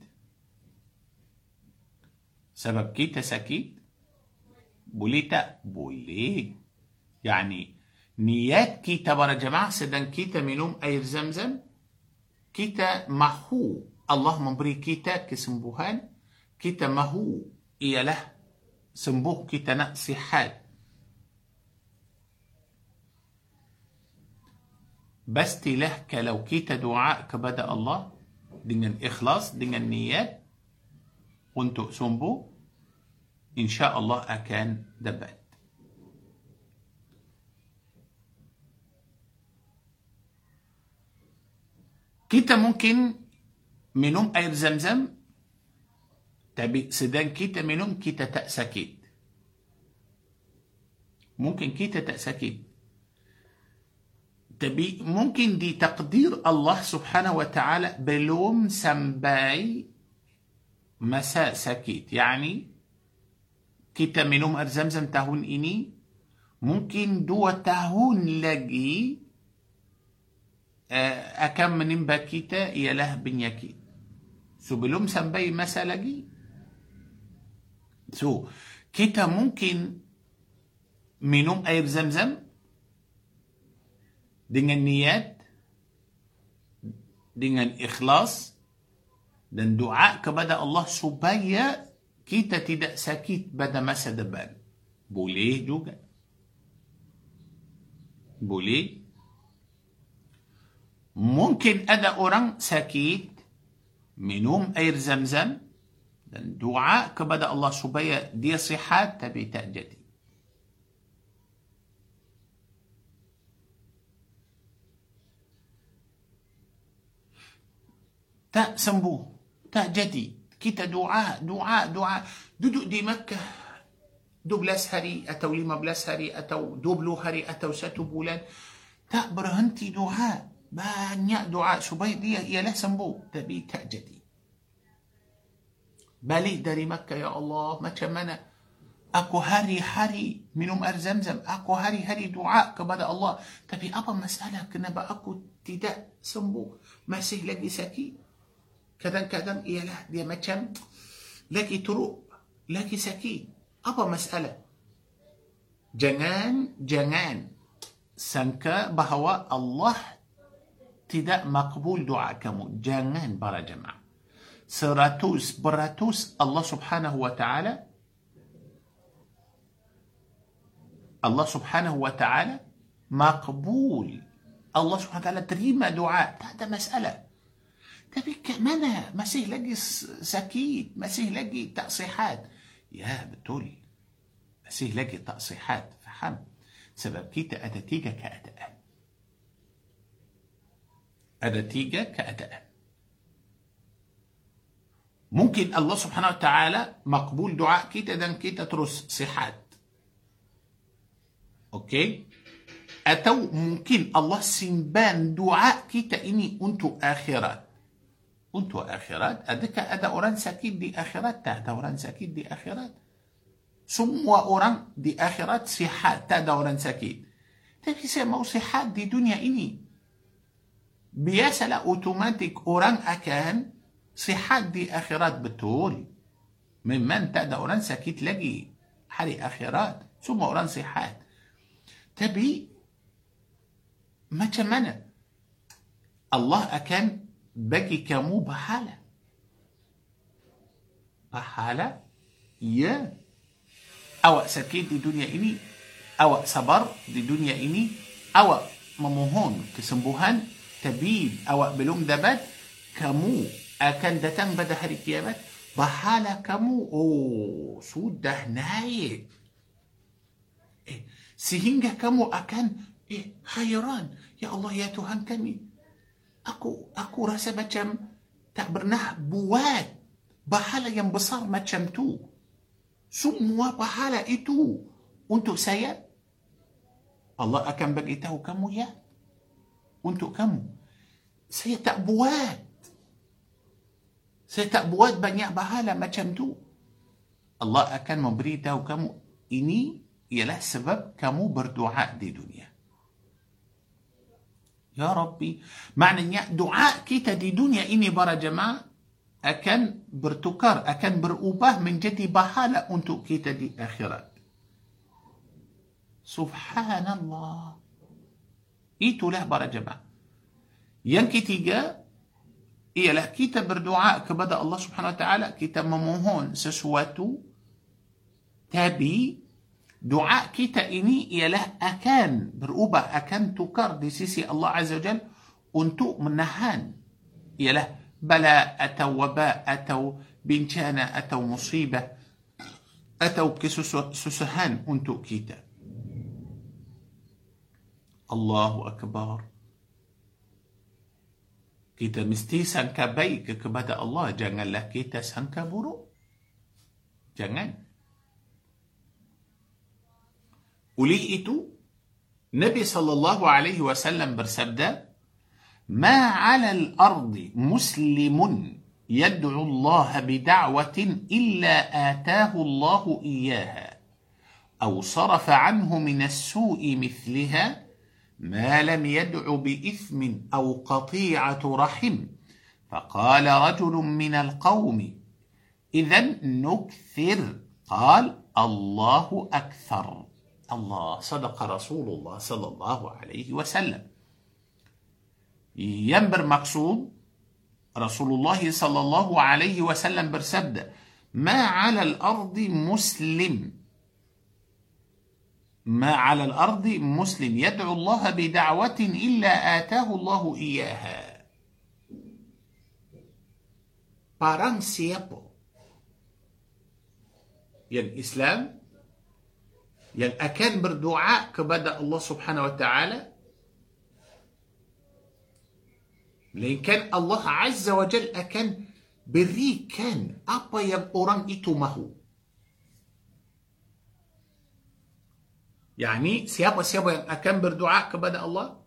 sebab kita sakit, boleh tak? Boleh. Yani niat kita para jemaah sedang kita minum air Zamzam, kita mahu Allah memberi kita kesembuhan, kita mahu ialah sembuh, kita nak sihat. Pastilah kalau kita doa kepada Allah dengan ikhlas, dengan niat untuk sembuh, insya Allah akan dapat. Kita mungkin minum air zam-zam, tapi sedang kita minum kita tak sakit. Mungkin kita tak sakit, tapi mungkin di takdir Allah subhanahu wa ta'ala belum sampai masa sakit. Yani kita minum air zam-zam tahun ini, mungkin dua tahun lagi uh, akan menimba kita ialah penyakit. So belum sampai masa lagi. So kita mungkin minum air zam-zam dengan niat, dengan ikhlas, dan doa kepada Allah supaya kita tidak sakit pada masa depan. Boleh juga. Boleh. Mungkin ada orang sakit, minum air zam-zam, dan doa kepada Allah supaya dia sihat, tapi tak jadi. Tak sembuh, tak jadi. Kita doa, doa, doa. Duduk di Makkah dua belas hari atau lima belas hari atau dua puluh hari atau satu bulan. Tak berhenti doa. Banyak doa supaya dia ialah sembuh. Tapi tak jadi. Balik dari Makkah, ya Allah, macam mana? Aku hari-hari minum air zam-zam. Aku hari-hari doa kepada Allah. Tapi apa masalah? Kenapa aku tidak sembuh? Masih lagi sakit? Kadang-kadang ialah dia macam lagi teruk, lagi sakit. Apa masalah? Jangan, jangan sangka bahawa Allah tidak makbul doa kamu. Jangan para jemaah. Seratus beratus Allah subhanahu wa ta'ala Allah subhanahu wa ta'ala makbul. Allah subhanahu wa ta'ala terima doa. Tak ada masalah. Tapi ke mana? Masih lagi sakit, masih lagi tak sihat. Ya, betul. Masih lagi tak sihat. Faham? Sebab kita ada tiga keadaan. Ada tiga keadaan. Mungkin Allah subhanahu wa ta'ala makbul doa kita dan kita terus sihat. Okey? Atau mungkin Allah simpan doa kita ini untuk akhirat. Untuk akhirat, adakah ada orang sakit di akhirat? Tak ada orang sakit di akhirat. Semua orang di akhirat sihat, tak ada orang sakit. Tapi saya mau sihat di dunia ini. Biasalah otomatik orang akan sihat di akhirat, betul. Memang tak ada orang sakit lagi hari akhirat. Semua orang sihat. Tapi macam mana Allah akan bagi kamu pahala? Pahala? Ya. Awak sakit di dunia ini, awak sabar di dunia ini, awak memohon kesembuhan, tapi awak belum dapat, kamu akan datang pada hari kiamat, pahala kamu, oh, sudah naik. Eh, sehingga kamu akan, eh, hairan, ya Allah, ya Tuhan kami, Aku aku rasa macam tak pernah buat pahala yang besar macam tu. Semua pahala itu untuk saya. Allah akan bagi tahu kamu, ya, untuk kamu. Saya tak buat. Saya tak buat banyak pahala macam tu. Allah akan memberitahu kamu, ini ialah sebab kamu berdoa di dunia. Ya Rabbi, maknanya doa kita di dunia ini para jemaah akan bertukar, akan berubah menjadi pahala untuk kita di akhirat. Subhanallah. Itulah para jemaah. Yang ketiga ialah kita berdoa kepada Allah Subhanahu wa taala, kita memohon sesuatu Tapi doa kita ini ialah akan berubah, akan tukar di sisi Allah Azza wa Jalla untuk menahan ialah bala atau wabak atau bencana atau musibah atau kesusahan untuk kita. Allahu Akbar. Kita mesti sangka baik kepada Allah, janganlah kita sangka buruk. Jangan. Oleh itu, Nabi sallallahu alaihi wasallam bersabda, "Ma 'ala al-ardi muslimun yad'u Allah bid'awatin illa ataahu Allah iyyaha aw sarafa 'anhu min as-su'i mithliha ma lam yad'u bi'ithmin aw qati'atu rahim." فقال رجل من القوم إذن نكثر قال الله أكثر. Allah, صدق Rasulullah sallallahu alaihi wasallam. Yang bermaksud Rasulullah sallallahu alaihi wasallam bersabda, "Ma 'ala al-ardi muslim, ma 'ala al-ardi muslim yad'u Allah bid'awatin illa ataahu Allah iyyaha." Barang siapa yang Islam yang akan berdoa kepada Allah Subhanahu wa taala, melainkan Allah Azza wa Jalla akan berikan apa yang orang itu mahu. Yani siapa-siapa yang akan berdoa kepada Allah,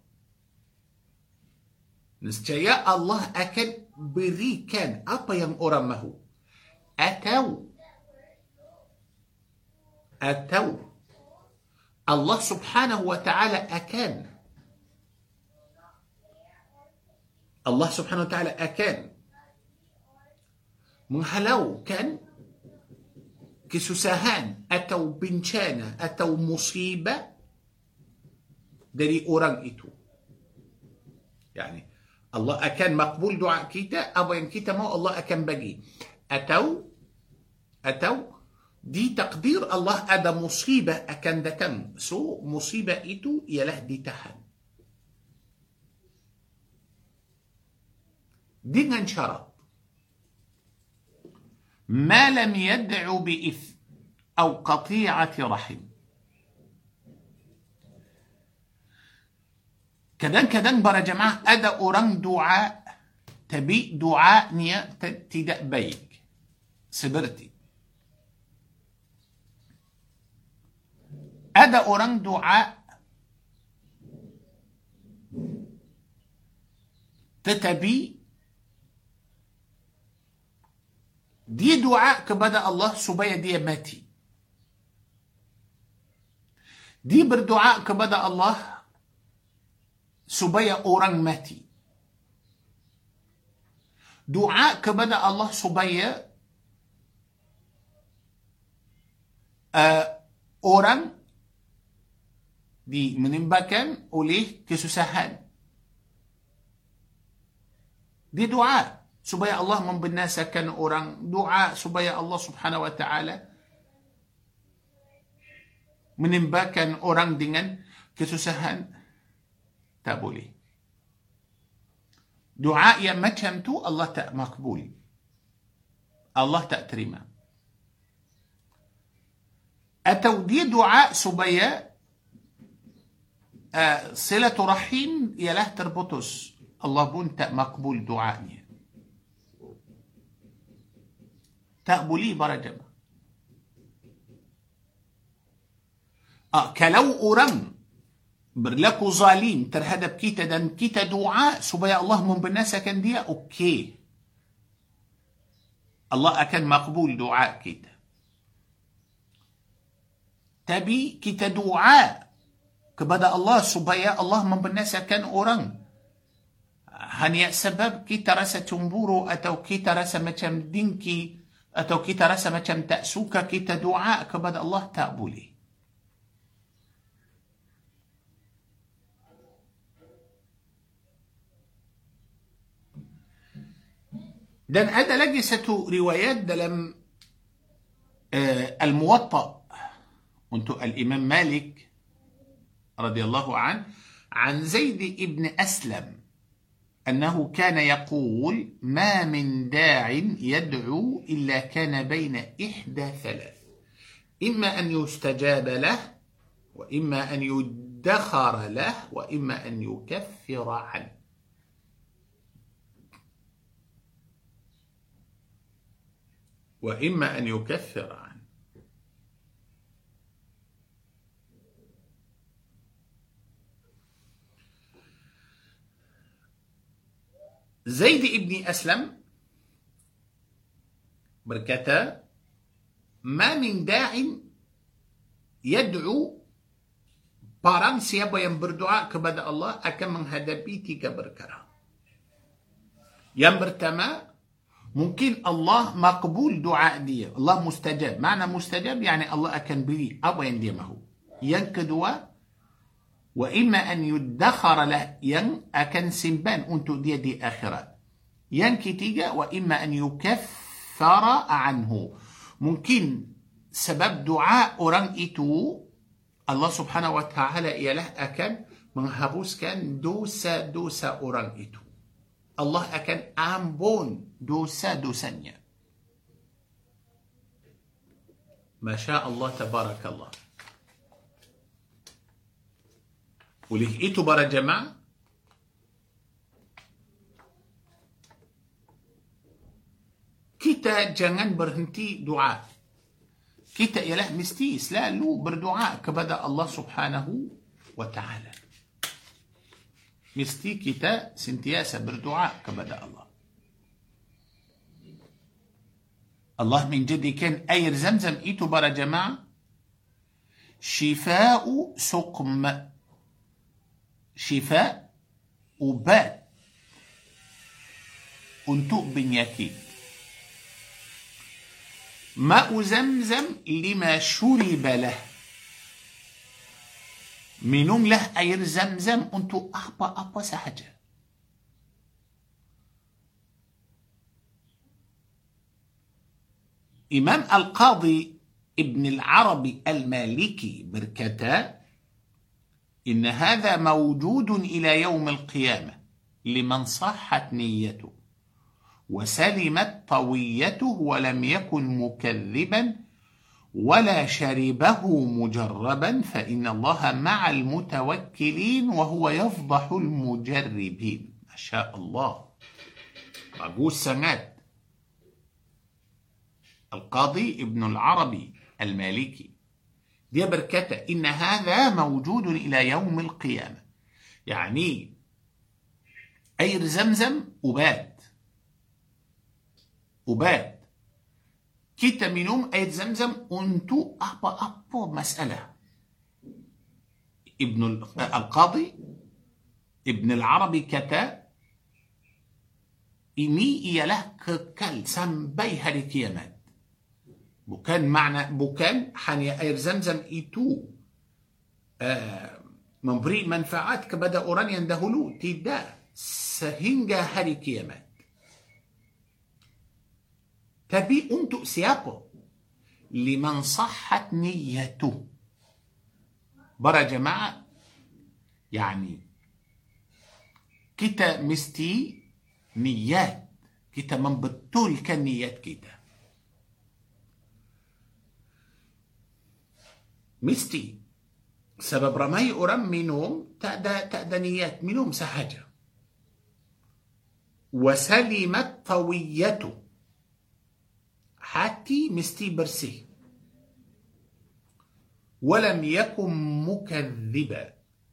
nescaya Allah akan berikan apa yang orang mahu. Atau atau Allah Subhanahu wa taala akan Allah Subhanahu wa taala akan menghalaukan kesusahan atau bencana atau musibah dari orang itu. Yani Allah akan makbul doa kita, apa yang kita mau Allah akan bagi. Atau atau di takdir Allah ada musibah akan datang. So musibah itu ialah ditahan dengan syarat ma lam yad'u bi'ith atau qati'ati rahim. Kadang-kadang para jemaah ada orang doa tapi doanya tidak baik, seperti ada orang doa tetapi dia doa kepada Allah supaya dia mati. Dia berdoa kepada Allah supaya orang mati. Doa kepada Allah supaya uh, orang dimenimpakan oleh kesusahan. Dia doa supaya Allah membinasakan orang, doa supaya Allah Subhanahu wa taala menimpakan orang dengan kesusahan. Tak boleh. Doa yang macam tu Allah tak makbul. Allah tak terima. Atau dia doa supaya uh, silaturahim ialah terputus. Allah pun tak makbul doanya. Tak boleh para jemaah. Ah, kalau orang berlaku zalim terhadap kita dan kita doa supaya Allah membinasakan dia, okey. Allah akan makbul doa kita. Tapi kita doa kepada Allah supaya Allah membinasakan orang hanya sebab kita rasa cemburu atau kita rasa macam dengki atau kita rasa macam tak suka, kita doa kepada Allah, tak boleh. Dan ada lagi satu riwayat dalam uh, Al-Muwatta untuk Al-Imam Malik radhiyallahu an an Zaid ibn Aslam أنه كان يقول ما من داع يدعو إلا كان بين إحدى ثلاث إما أن يستجاب له وإما أن يدخر له وإما أن يكفر عنه. وإما أن يكفر عنه. Zaid ibn Aslam berkata, "Ma min da'in yad'u," barang siapa yang berdoa kepada Allah akan menghadapi tiga perkara. Yang pertama, mungkin Allah makbul doa dia, Allah mustajab. Makna mustajab yani Allah akan beri apa yang dia mahu. Yang kedua, wa imma an yuddakhara lah, yang akan simpan untuk dia di akhirat. Yang ketiga, wa imma an yukaffara anhu, mungkin sebab doa orang itu Allah subhanahu wa ta'ala ialah akan menghapuskan dosa-dosa orang itu. Allah akan ampun dosa-dosanya. Masya Allah, tabarakallah. Oleh itu para jemaah, kita jangan berhenti doa. Kita ialah mesti selalu berdoa kepada Allah subhanahu wa ta'ala. Mesti kita sentiasa berdoa kepada Allah. Allah menjadikan air Zamzam itu para jemaah shifa'u suqm, syifa, ubat untuk penyakit. Ma'u Zamzam lima syuriba lah, minumlah air Zamzam untuk apa-apa sahaja. Imam Al-Qadhi Ibn Al-Arabi Al-Maliki berkata, إن هذا موجود إلى يوم القيامة لمن صحت نيته وسلمت طويته ولم يكن مكذبا ولا شربه مجربا فإن الله مع المتوكلين وهو يفضح المجربين. ما شاء الله. bagus sangat. Al-Qadhi Ibn Al-Arabi Al-Maliki dia berkata, inna hadha mawjudun ila yaum al-qiyamah. Yani, air Zamzam ubat. Ubat. Kita minum air Zamzam untuk apa-apa masalah. Ibn al-Qadhi Ibn al-Arabi kata, ini ialah kekal sampai hari kiamat. Bukan makna, bukan hanya air Zamzam itu uh, memberi manfaat kepada orang yang dahulu. Tidak. Sehingga hari kiamat. Tapi untuk siapa? Liman sahhat niyatu. Para jemaah, yani kita mesti niat. Kita membetulkan niat kita. Mesti. Sebab ramai orang minum tak ada, tak ada niat, minum sahaja. Wasalimat tawiyatu, hati mesti bersih. Walam yakum mukadziba,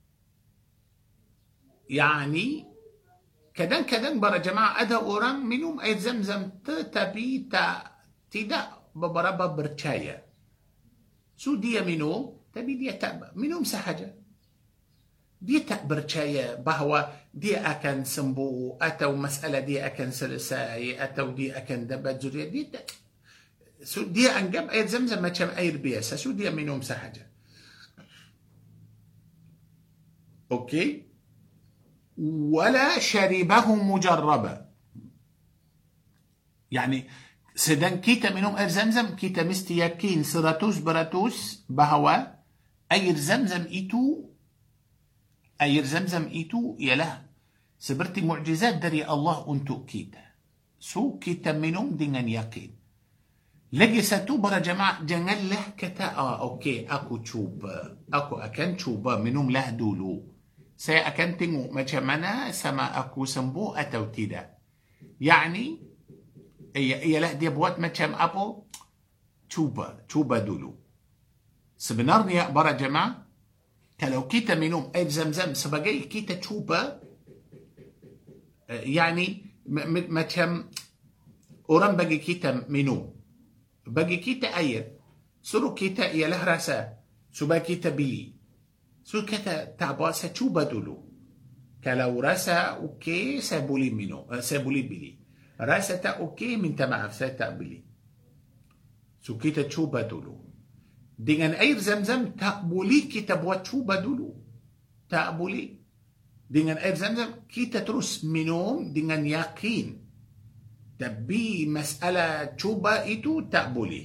yani kadang-kadang para jemaah ada orang minum air Zamzam tetapi tak, tidak beberapa percaya. So dia minum, tapi dia tak minum sahaja. Dia tak percaya bahawa dia akan sembuh atau masalah dia akan selesai atau dia akan dapat zuriat. Dia tak. So dia anggap air Zamzam macam air biasa. So dia minum sahaja. Okey. Wala syaribahu mujarraba. Yani Sedang kita minum air zam-zam, kita mesti yakin seratus peratus bahawa air zam-zam itu, air zam-zam itu ialah seperti mukjizat dari Allah untuk kita. So, kita minum dengan yakin. Lagi satu, para jemaah, janganlah kata, ah, okey, aku cuba. Aku akan cuba, minumlah dulu. Saya akan tengok macam mana sama aku sembuh atau tidak. Yani, ialah dia buat macam apa? Cuba, cuba dulu. Sebenarnya, para jemaah, kalau kita minum air zam-zam sebagai kita cuba, yani macam orang bagi kita minum, bagi kita air, suruh kita ialah rasa, supaya kita beli. So kata, tak apa, saya cuba dulu. Kalau rasa okey, saya boleh minum, saya boleh beli. Rasa tak okey, minta maaf, saya tak beli. So kita cuba dulu. Dengan air zam-zam, tak boleh kita buat cuba dulu. Tak boleh. Dengan air zam-zam, kita terus minum dengan yakin. Tapi masalah cuba itu tak boleh.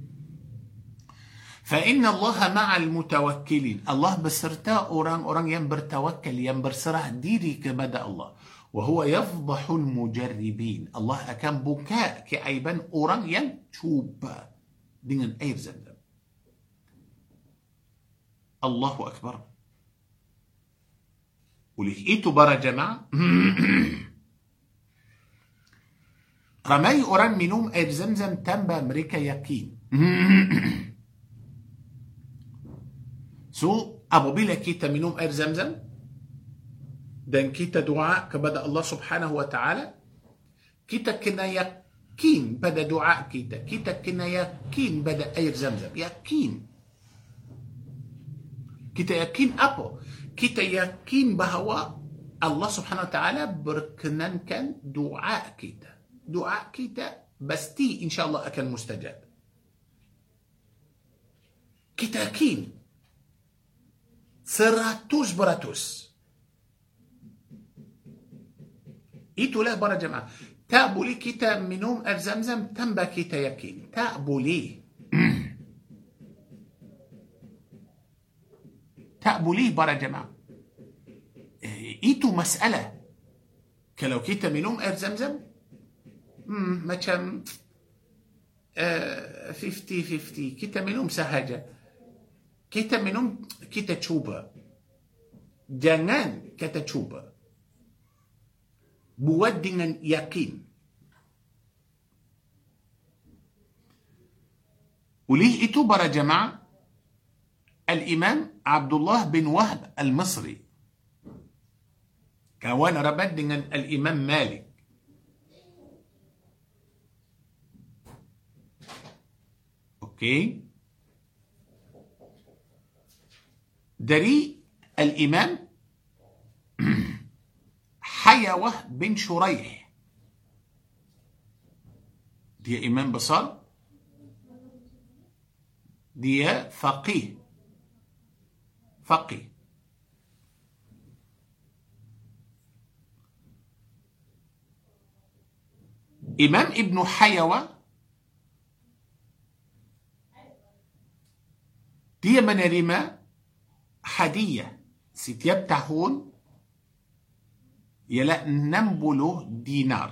فَإِنَّ اللَّهَ مَعَ الْمُتَوَكِّلِينَ. Allah beserta orang-orang yang bertawakal, yang berserah diri kepada Allah. وَهُوَ يَفْضَحُ الْمُجَرِّبِينَ. Allah akan buka keaiban orang yang cuba dengan air zam-zam. Allahu Akbar. Oleh itu, para jemaah, ramai orang minum air zam-zam tanpa mereka yakin. So, apabila kita minum air zam-zam dan kita doa kepada Allah Subhanahu wa taala, kita kena yakin pada doa kita. Kita kena yakin pada air zam-zam. Yakin. Kita yakin apa? Kita yakin bahawa Allah Subhanahu wa taala berkenankan doa kita. Doa kita pasti insya-Allah akan mustajab. Kita yakin seratus peratus. Itulah para jemaah. Tak boleh kita minum air zam-zam tanpa kita yakin. Tak boleh. Tak boleh para jemaah. Itu masalah. Kalau kita minum air zam-zam, hmm, macam uh, fifty fifty. Kita minum sahaja. Kita minum, kita cuba. Jangan kata cuba. Buat dengan yakin. Oleh itu, para jemaah, Al-Imam Abdullah bin Wahb Al-Masri, kawan rabat dengan Al-Imam Malik. Okey. Dari Al-Imam Hayawah bin Shuraih. Dia imam besar. Dia faqih. Faqih. Imam Ibn Hayawah, dia menerima hadiah setiap tahun ialah enam puluh dinar.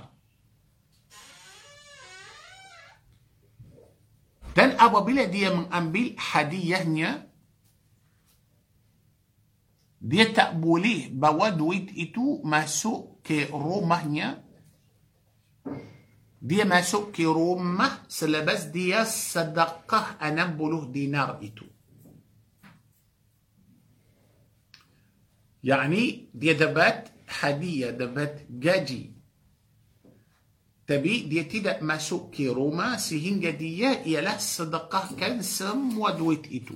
Dan apabila dia mengambil hadiahnya, dia tak boleh bawa duit itu masuk ke rumahnya. Dia masuk ke rumah selepas dia sedekah enam puluh dinar itu. Yani dia dapat hadiah, dapat gaji. Tapi dia tidak masuk ke rumah sehingga dia ialah sedekahkan semua duit itu.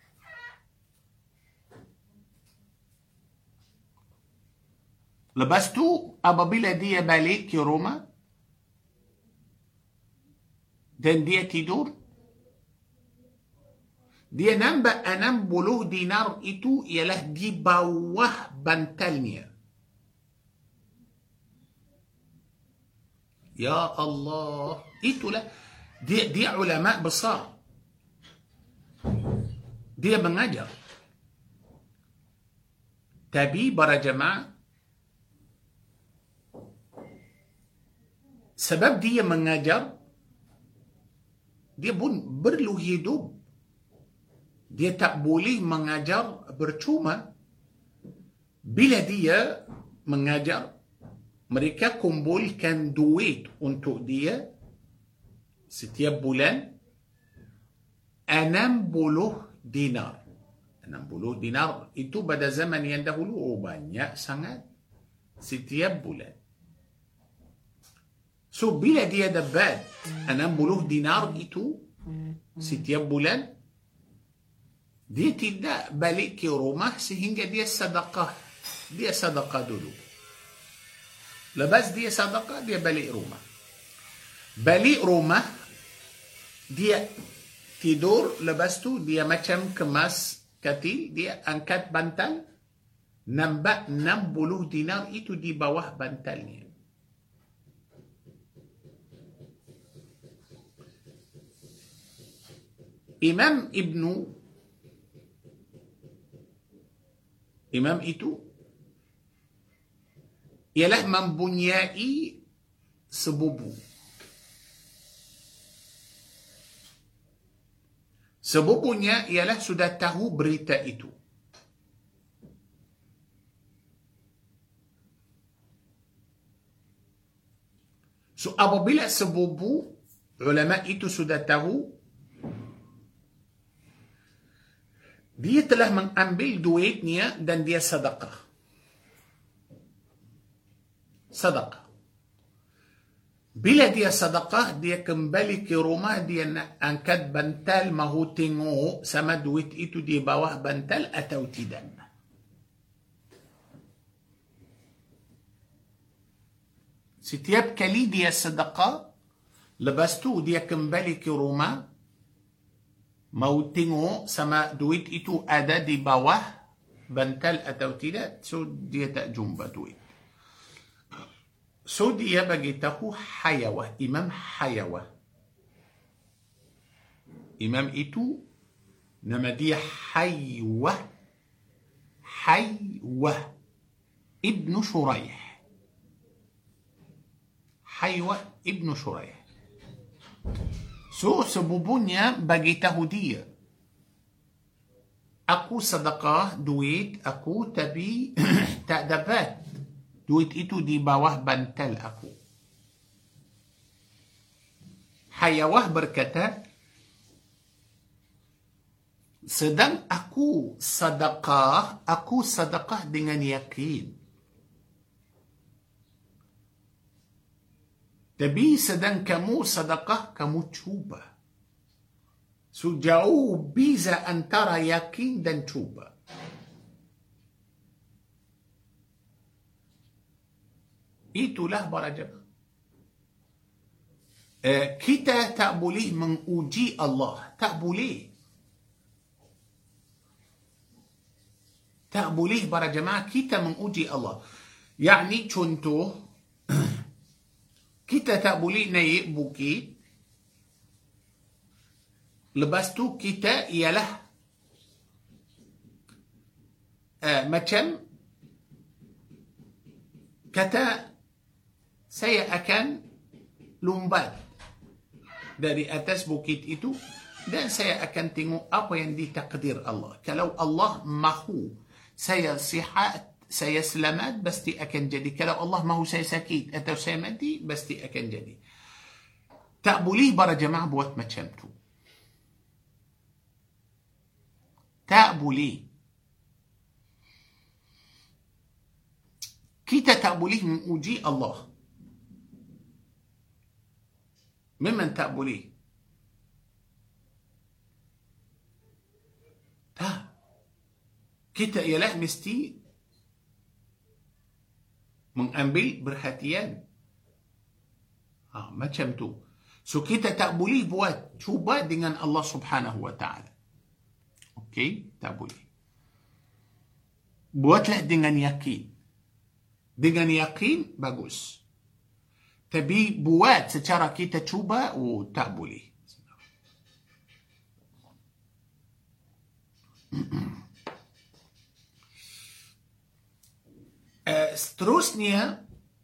Lepas tu, apabila dia balik ke rumah dan dia tidur, dia nampak enam puluh dinar itu ialah di bawah bantalnya. Ya Allah, itulah dia dia ulama besar. Dia mengajar. Tapi para jemaah, sebab dia mengajar, dia pun perlu hidup. Dia tak boleh mengajar percuma. Bila dia mengajar, mereka kumpulkan duit untuk dia setiap bulan enam puluh dinar. enam puluh dinar itu pada zaman yang dahulu oh, banyak sangat setiap bulan. So bila dia dapat enam puluh dinar itu setiap bulan, dia tidak balik ke rumah sehingga dia sedekah. Dia sedekah dulu. Lepas dia sedekah, dia balik rumah. Balik rumah, dia tidur, lepas tu dia macam kemas katil, dia angkat bantal, nampak enam puluh dinar itu di bawah bantalnya. Imam Ibnu, Imam itu ialah mempunyai sepupu. Sepupunya ialah sudah tahu berita itu. So apabila sepupu ulama itu sudah tahu, dia telah mengambil duitnya dan dia sedekah. Sedekah. Bila dia sedekah, dia kembali ke rumah, dia nak angkat bantal, mahu tengok sama duit itu di bawah bantal atau tidak. Setiap kali dia sedekah, lepas tu dia kembali ke rumah, mahu tengok sama duit itu ada di bawah bantal atau tidak, so dia tak jumpa duit. So dia bagi tahu Hayawah, Imam Hayawah. Imam itu nama dia Haywah, Haywah Ibnu Shuraih. Haywah Ibnu Shuraih. So sepupunya bagi tahu dia, aku sedekah duit aku tapi tak dapat. Duit itu di bawah bantal aku. Hayawah berkata, sedang aku sedekah, aku sedekah dengan yakin. Tapi sedang kamu sedekah, kamu cuba. So jauh beza antara yakin dan cuba. Itulah para jemaah. Eh, kita tak boleh menguji Allah. Tak boleh. Tak boleh para jemaah kita menguji Allah. Yani contoh, kita tak boleh naik bukit. Lepas tu kita ialah eh, macam kata, saya akan lompat dari atas bukit itu dan saya akan tengok apa yang ditakdir Allah. Kalau Allah mahu saya sihat, saya selamat, pasti akan jadi. Kalau Allah mahu saya sakit atau saya mati, pasti akan jadi. Tak boleh para jemaah buat macam tu. Tak boleh. Kita tak boleh menguji Allah. Memang tak boleh. Tak. Kita ialah mesti mengambil perhatian. Ha, macam tu. So kita tak boleh buat cuba dengan Allah Subhanahu wa ta'ala. Okey, tak boleh. Buatlah dengan yakin. Dengan yakin bagus. Tapi buat secara kita cuba, oh, tak boleh. uh, seterusnya,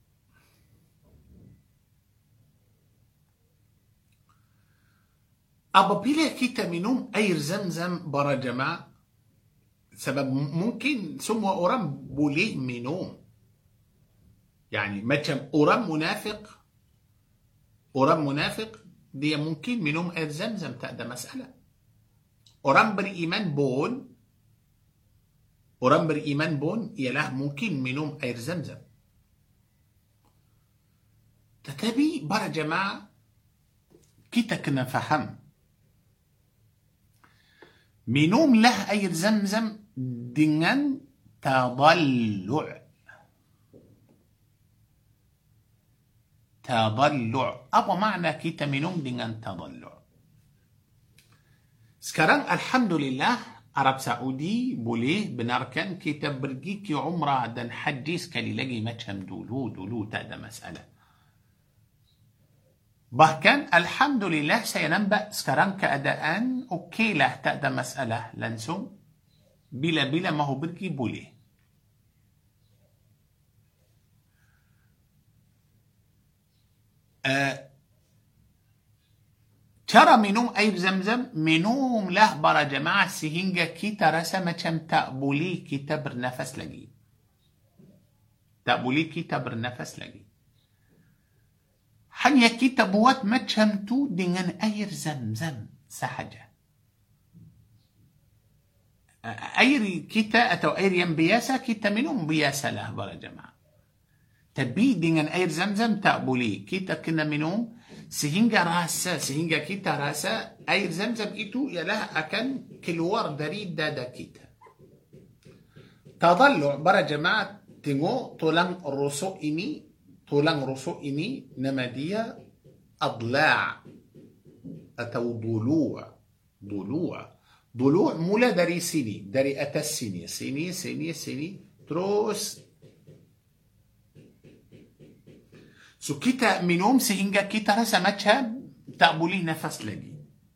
apabila kita minum air zam-zam para jemaah, sebab mungkin semua orang boleh minum. Yani macam orang munafik, orang munafik dia mungkin minum air zam-zam, tak ada masalah. Orang beriman pun, orang beriman pun ialah mungkin minum air zam-zam. Tetapi para jemaah, kita kena faham, minumlah air zam-zam dengan tadallu'. Tadallu'. Apa makna kita minum dengan tadallu'? Sekarang Alhamdulillah Arab Saudi boleh benarkan kita pergi ke umrah dan haji sekali lagi macam dulu. Dulu tak ada masalah. Bahkan Alhamdulillah saya nampak sekarang keadaan okey lah, tak ada masalah. Langsung bila-bila mahu pergi boleh. Uh, cara minum air zam-zam, minumlah para jemaah sehingga kita rasa macam tak boleh kita bernafas lagi. Tak boleh kita bernafas lagi. Hanya kita buat macam tu dengan air zam-zam sahaja. Air kita atau air yang biasa kita minum biasalah para jemaah. Tapi dengan air zam-zam tak boleh. Kita kena minum sehingga rasa, sehingga kita rasa air zam-zam itu ialah akan keluar dari dada kita. Tadallu' para jemaah, tengok tulang rusuk ini, tulang rusuk ini nama dia adla' atau dulu'. Dulu'. Dulu' mula dari sini, dari atas sini, sini, sini, sini, terus. So kita minum sehingga kita rasa macam tak boleh nafas lagi.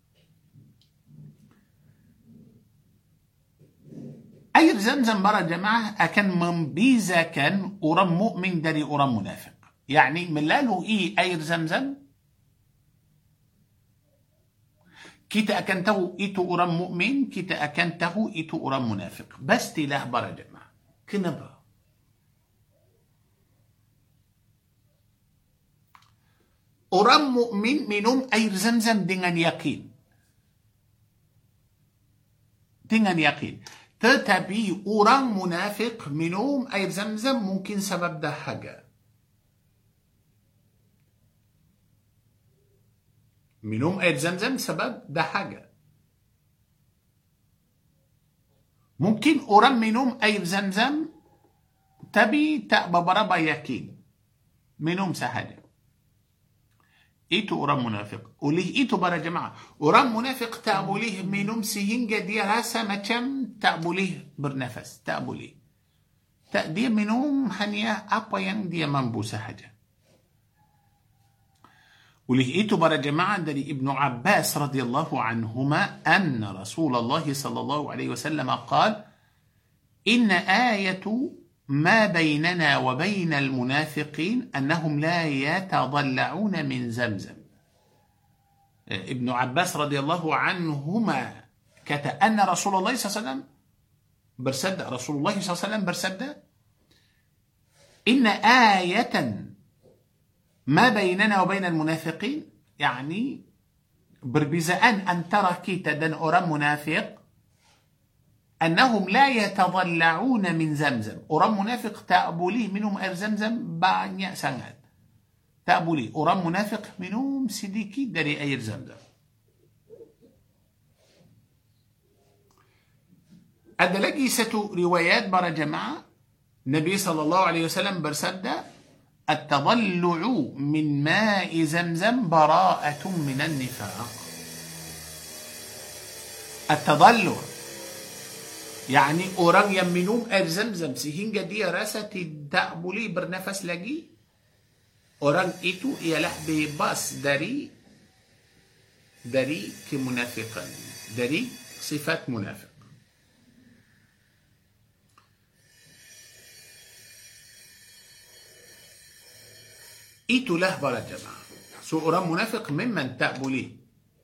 Air zam-zam para jemaah akan membezakan orang mukmin dari orang munafik. Yani melalui air zam-zam kita akan tahu itu orang mukmin, kita akan tahu itu orang munafik. Pastilah para jemaah. Kenapa? Orang mukmin minum air zam-zam dengan yakin. Dengan yakin. Tetapi orang munafik minum air zam-zam mungkin sebab dahaga. Minum air zam-zam sebab dahaga. Mungkin orang minum air zam-zam tapi tak beberapa yakin. Minum sahaja. Itu orang munafik. Oleh itu para jemaah, orang munafik tak boleh minum sehingga dia rasa macam tak boleh bernafas. Tak boleh. Tak, dia minum hanya apa yang dia mampu sahaja. Oleh itu para jemaah, dari Ibnu Abbas radhiyallahu anhuma, anna Rasulullah sallallahu alaihi wasallam قال إن آية ما بيننا وبين المنافقين أنهم لا يتضلعون من زمزم. ابن عباس رضي الله عنهما كتب أن رسول الله صلى الله عليه وسلم برسد رسول الله صلى الله عليه وسلم برسد إن آية ما بيننا وبين المنافقين، يعني berbezaan antara kita dan orang munafik, أنهم لا يتضلعون من زمزم. Orang munafik tak boleh minum air zam-zam banyak sangat. Tak boleh. Orang munafik minum sedikit dari air zam-zam. Ada lagi satu riwayat para jemaah, Nabi sallallahu alaihi wasallam bersabda, "At-tadallu'u min ma'i zamzam bara'atun minan nifaq." At-tadallu' yani orang yang minum air zam-zam sehingga dia rasa tidak boleh bernafas lagi, orang itu ialah bebas dari dari kemunafikan, dari sifat munafik. Itulah para jemaah. Seorang munafik memang tak boleh.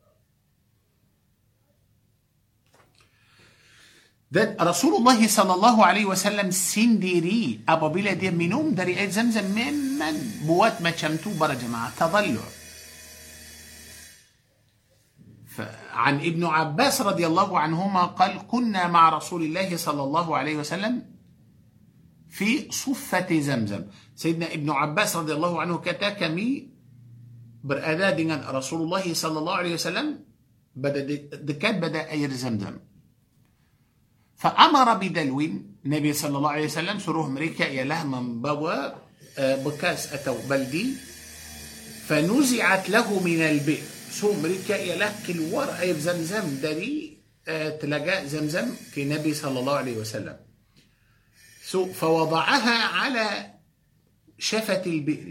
Dan Rasulullah sallallahu alaihi wasallam sendiri apabila dia minum dari air Zamzam memang buat macam tu para jemaah, tadallu'. عن ابن عباس رضي الله عنهما قال كنا مع رسول الله صلى الله عليه وسلم في صفة زمزم. سيدنا ابن عباس رضي الله عنه kata kami berada dengan Rasulullah sallallahu alaihi wasallam pada dekat pada air Zamzam. فأمر بدلو, Nabi sallallahu alaihi wasallam suruh mereka ialah membawa uh, bekas atau baldi. فنزعت له من البئر. So mereka ialah keluar air Zamzam dari uh, telaga Zamzam ke Nabi sallallahu alaihi wasallam. So فوضعها على شفة البئر.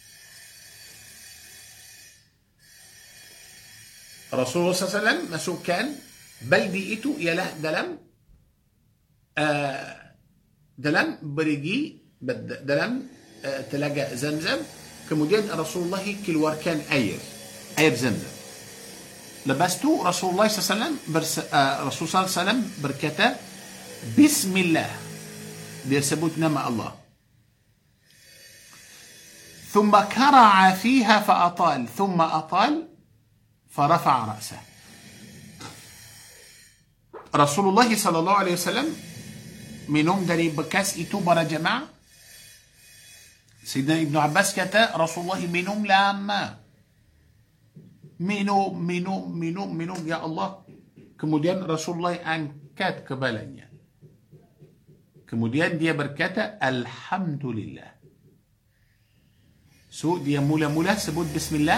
Rasulullah sallallahu alaihi wasallam masukkan baldi itu ialah dalam uh, dalam berigi dalam uh, telaga Zamzam. Kemudian Rasulullah keluarkan air air Zamzam. Lepas tu Rasulullah sallallahu alaihi wasallam uh, Rasulullah sallallahu alaihi wasallam berkata Bismillah, dia sebut nama Allah. ثم كرع فيها فأطال ثم أطال فرفع رأسه. Rasulullah sallallahu alaihi wasallam minum dari bekas itu para jemaah. Sayyidina Ibn Abbas kata Rasulullah minum lama. Minum, minum, minum, minum, ya Allah. Kemudian Rasulullah angkat kepalanya. Kemudian dia berkata Alhamdulillah. So dia mula-mula sebut Bismillah.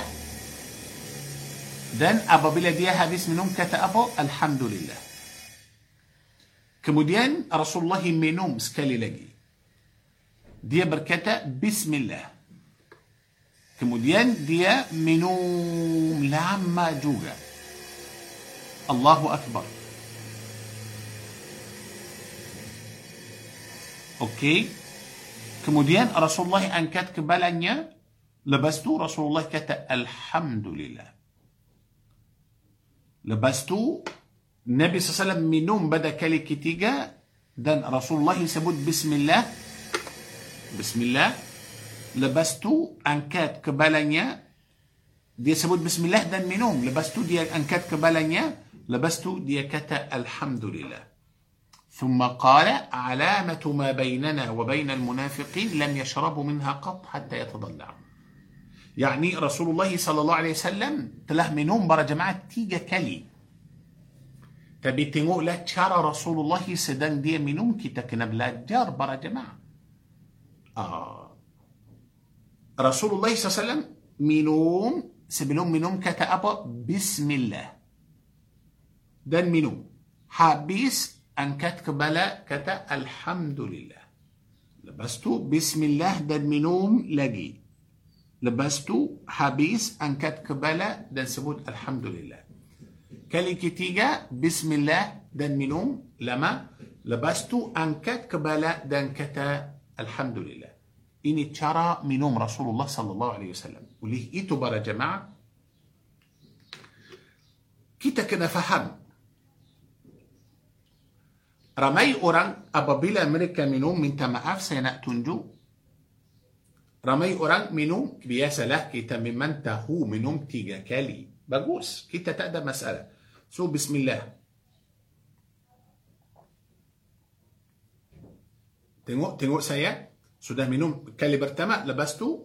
Dan apabila dia habis minum kata apa? Alhamdulillah. Kemudian Rasulullah minum sekali lagi. Dia berkata Bismillah. Kemudian dia minum lama juga. Allahu Akbar. Okey. Kemudian Rasulullah angkat kepalanya. Lepas tu Rasulullah kata Alhamdulillah. Lepas tu Nabi sallallahu alaihi wasallam minum pada kali ketiga dan Rasulullah sebut Bismillah. Bismillah. Lepas tu angkat kepalanya. Dia sebut Bismillah dan minum. Lepas tu dia angkat kepalanya. Lepas tu dia kata Alhamdulillah. ثم قال علامة ما بيننا وبين المنافقين لم يشربوا منها قط حتى يتضلعوا. يعني رسول الله صلى الله عليه وسلم telah minum para jemaah tiga kali. Tapi tengoklah cara Rasulullah sedang dia minum, kita kena belajar para jemaah. Ah. Rasulullah sallallahu alaihi wasallam minum, sebelum minum kata apa? Bismillah. Dan minum. Habis angkat kepala kata Alhamdulillah. Lepas tu Bismillah dan minum lagi. Lepas tu habis angkat kepala dan sebut Alhamdulillah. Kali ketiga Bismillah dan minum lama. Lepas tu angkat kepala dan kata Alhamdulillah. Ini cara minum Rasulullah sallallahu alaihi wasallam. Oleh itu para jemaah, kita kena faham. Ramai orang apabila mereka minum, minta maaf saya nak tunjuk. Ramai orang minum, biasalah kita memang tahu minum tiga kali. Bagus, kita tak ada masalah. So Bismillah. Tengok, tengok saya. Sudah minum kali pertama, lepas tu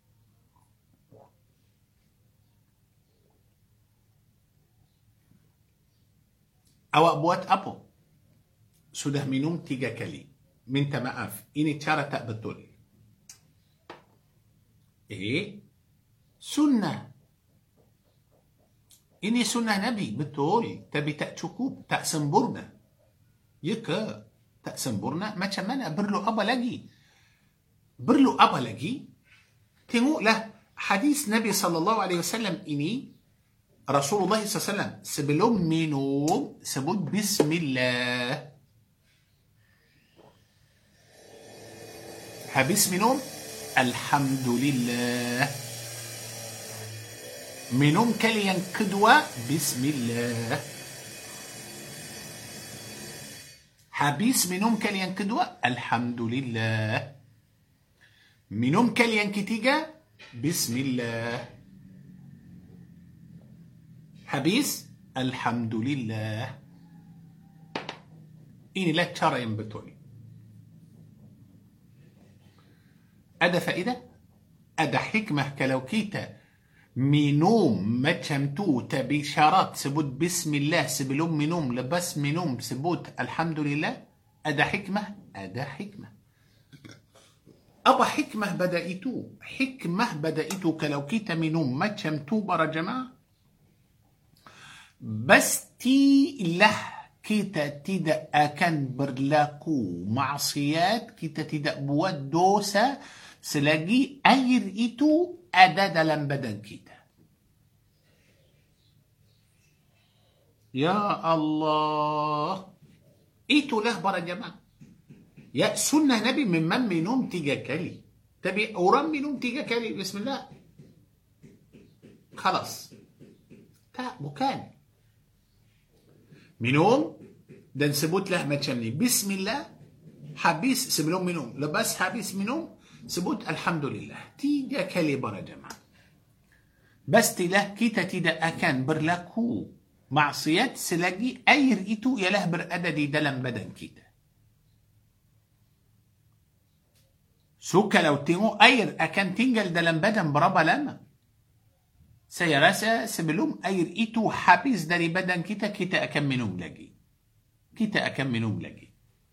awak buat apa? Sudah minum tiga kali. Minta maaf. Ini cara tak betul. Eh, sunnah. Ini sunnah Nabi. Betul. Tapi tak cukup. Tak sempurna. Ya ke? Tak sempurna. Macam mana? Perlu apa lagi? Perlu apa lagi? Tengoklah. hadis Nabi sallallahu alaihi wasallam ini, Rasulullah sallallahu alaihi wasallam sebelum minum sebut Bismillah. Habis minum, Alhamdulillah. Minum kali yang kedua, Bismillah. Habis minum kali yang kedua, Alhamdulillah. Minum kali yang ketiga, Bismillah. Habis, Alhamdulillah. Inilah cara yang betul. Ada faedah? Ada hikmah kalau kita minum macam tu, tapi syarat sebut Bismillah sebelum minum, lepas minum sebut Alhamdulillah. Ada hikmah? Ada hikmah. Apa hikmah pada itu? Hikmah pada itu kalau kita minum macam tu para jemaah, pastilah kita tidak akan berlaku maksiat, kita tidak buat dosa selagi air itu ada dalam badan kita. Ya Allah, itulah para jemaah. Ya, sunnah Nabi memang minum tiga kali. Tapi orang minum tiga kali Bismillah, khalas. Tak, bukan. Minum dan sebutlah macam ni, Bismillah, habis sebelum minum, lepas habis minum sebut Alhamdulillah. Tiga kali para jemaah. Pastilah kita tidak akan berlaku maksiat selagi air itu ialah berada di dalam badan kita. So, kalau tengok air akan tinggal dalam badan berapa lama? Saya rasa sebelum air itu habis dari badan kita, kita akan minum lagi. Kita akan minum lagi.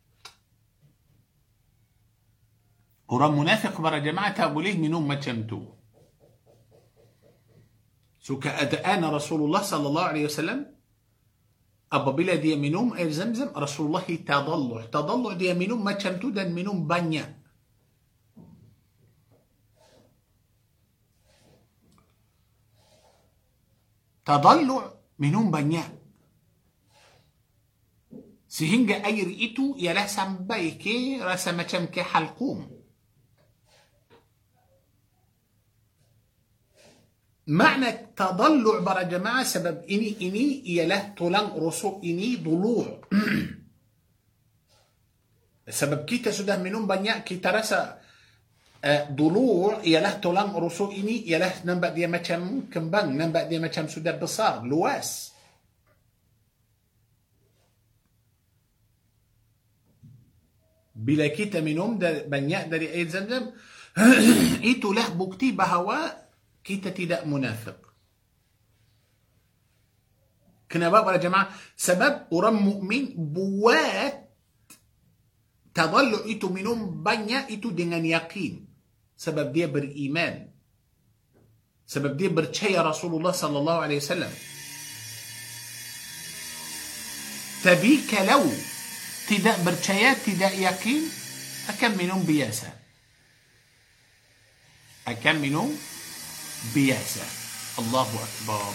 Orang munafik para jemaah tak boleh minum macam tu. So, keadaan Rasulullah sallallahu alaihi wasallam, apabila dia minum air Zamzam, Rasulullah tadalluh. Tadalluh dia minum macam tu dan minum banyak. Tadallu' minum banyak. Sehingga air itu ialah sampai ke rasa macam ke halqum. Makna tadallu' para jemaah sebab ini ini ialah tulang rusuk ini dulu'. Sebab kita sudah minum banyak, kita rasa Uh, dulu ialah tulang rusuk ini ialah nampak dia macam kembang, nampak dia macam sudah besar, luas. Bila kita minum dari, banyak dari air Zamzam, itulah bukti bahawa kita tidak munafik. Kenapa para jemaah? Sebab orang mukmin buat tadallu' itu, minum banyak itu dengan yakin. Sebab dia beriman. Sebab dia percaya Rasulullah sallallahu alaihi wasallam. Tapi kalau tidak percaya, tidak yakin, akan minum biasa. Akan minum biasa. Allahu Akbar.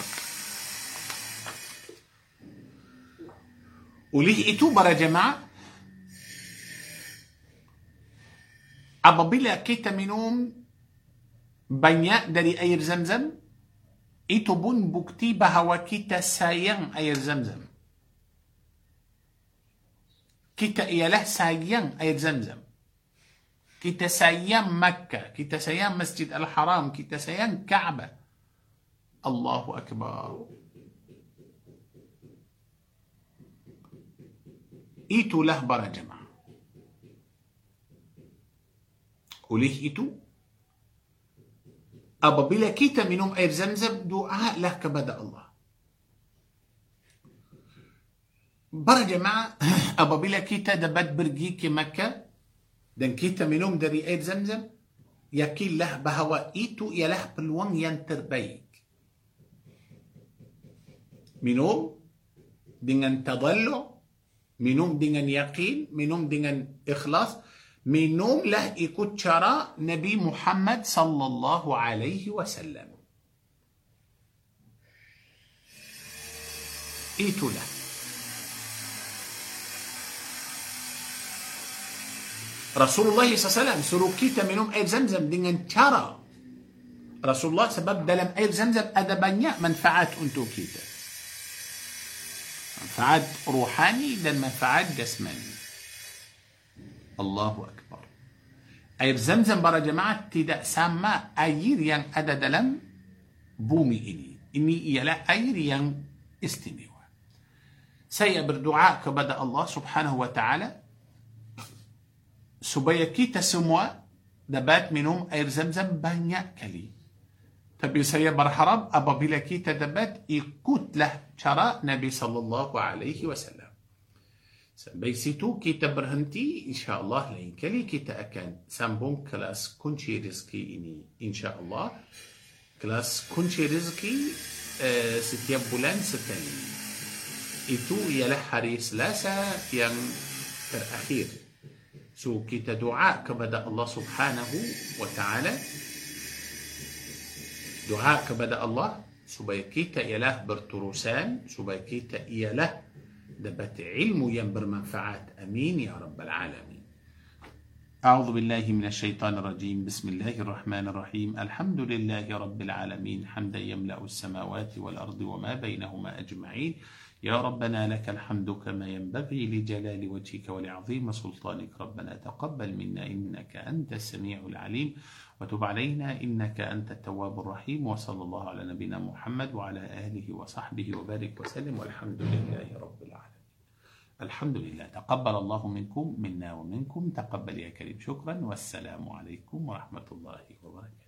Oleh itu para jemaah, apabila kita minum banyak dari air Zamzam, itu pun bukti bahawa kita sayang air Zamzam. Kita ialah sayang air Zamzam. Kita sayang Makkah, kita sayang Masjid Al-Haram, kita sayang Kaabah. Allahu Akbar. Itulah para jemaah. Oleh itu, apabila kita minum air Zamzam, doalah kepada Allah. Para jemaah, apabila kita dapat pergi ke Makkah dan kita minum dari air Zamzam, yakinlah bahawa itu ialah peluang yang terbaik. Minum dengan tadallu', minum dengan yakin, minum dengan ikhlas. minumlah ikut cara Nabi Muhammad sallallahu alaihi wasallam. Itulah. Rasulullah sallallahu alaihi wasallam suruh kita minum air Zamzam dengan cara Rasulullah, sebab dalam air Zamzam ada banyak manfaat untuk kita. Manfaat ruhani dan manfaat jasmani. Allahu Akbar. Air Zamzam para jemaah tidak sama air yang ada dalam bumi ini. Ini ialah air yang istimewa. Saya berdoa kepada Allah Subhanahu wa taala supaya kita semua dapat minum air Zamzam banyak kali. Tapi saya berharap apabila kita dapat ikutlah cara Nabi sallallahu alaihi wasallam. Sampai situ kita berhenti, insya-Allah lain kali kita akan sambung kelas kunci rezeki ini. Insya-Allah kelas kunci rezeki uh, setiap bulan sekali. Itu ialah hari Selasa yang terakhir. So kita doa kepada Allah Subhanahu wa taala, doa kepada Allah supaya kita ialah berterusan, supaya kita ialah dapat ilmu yang bermanfaat. Amin ya rabbal alamin. A'udzu billahi minasy syaithanir rajim. Bismillahirrahmanirrahim. Alhamdulillahi rabbil alamin. Hamdan yamla'u as-samawati wal ardi wa ma bainahuma ajma'in. يا ربنا لك الحمد كما ينبغي لجلال وجهك ولعظيم سلطانك. ربنا تقبل منا إنك أنت السميع العليم وتب علينا إنك أنت التواب الرحيم. وصلى الله على نبينا محمد وعلى آله وصحبه وبارك وسلم والحمد لله رب العالمين. الحمد لله. تقبل الله منكم منا ومنكم. تقبل يا كريم. شكرا والسلام عليكم ورحمة الله وبركاته.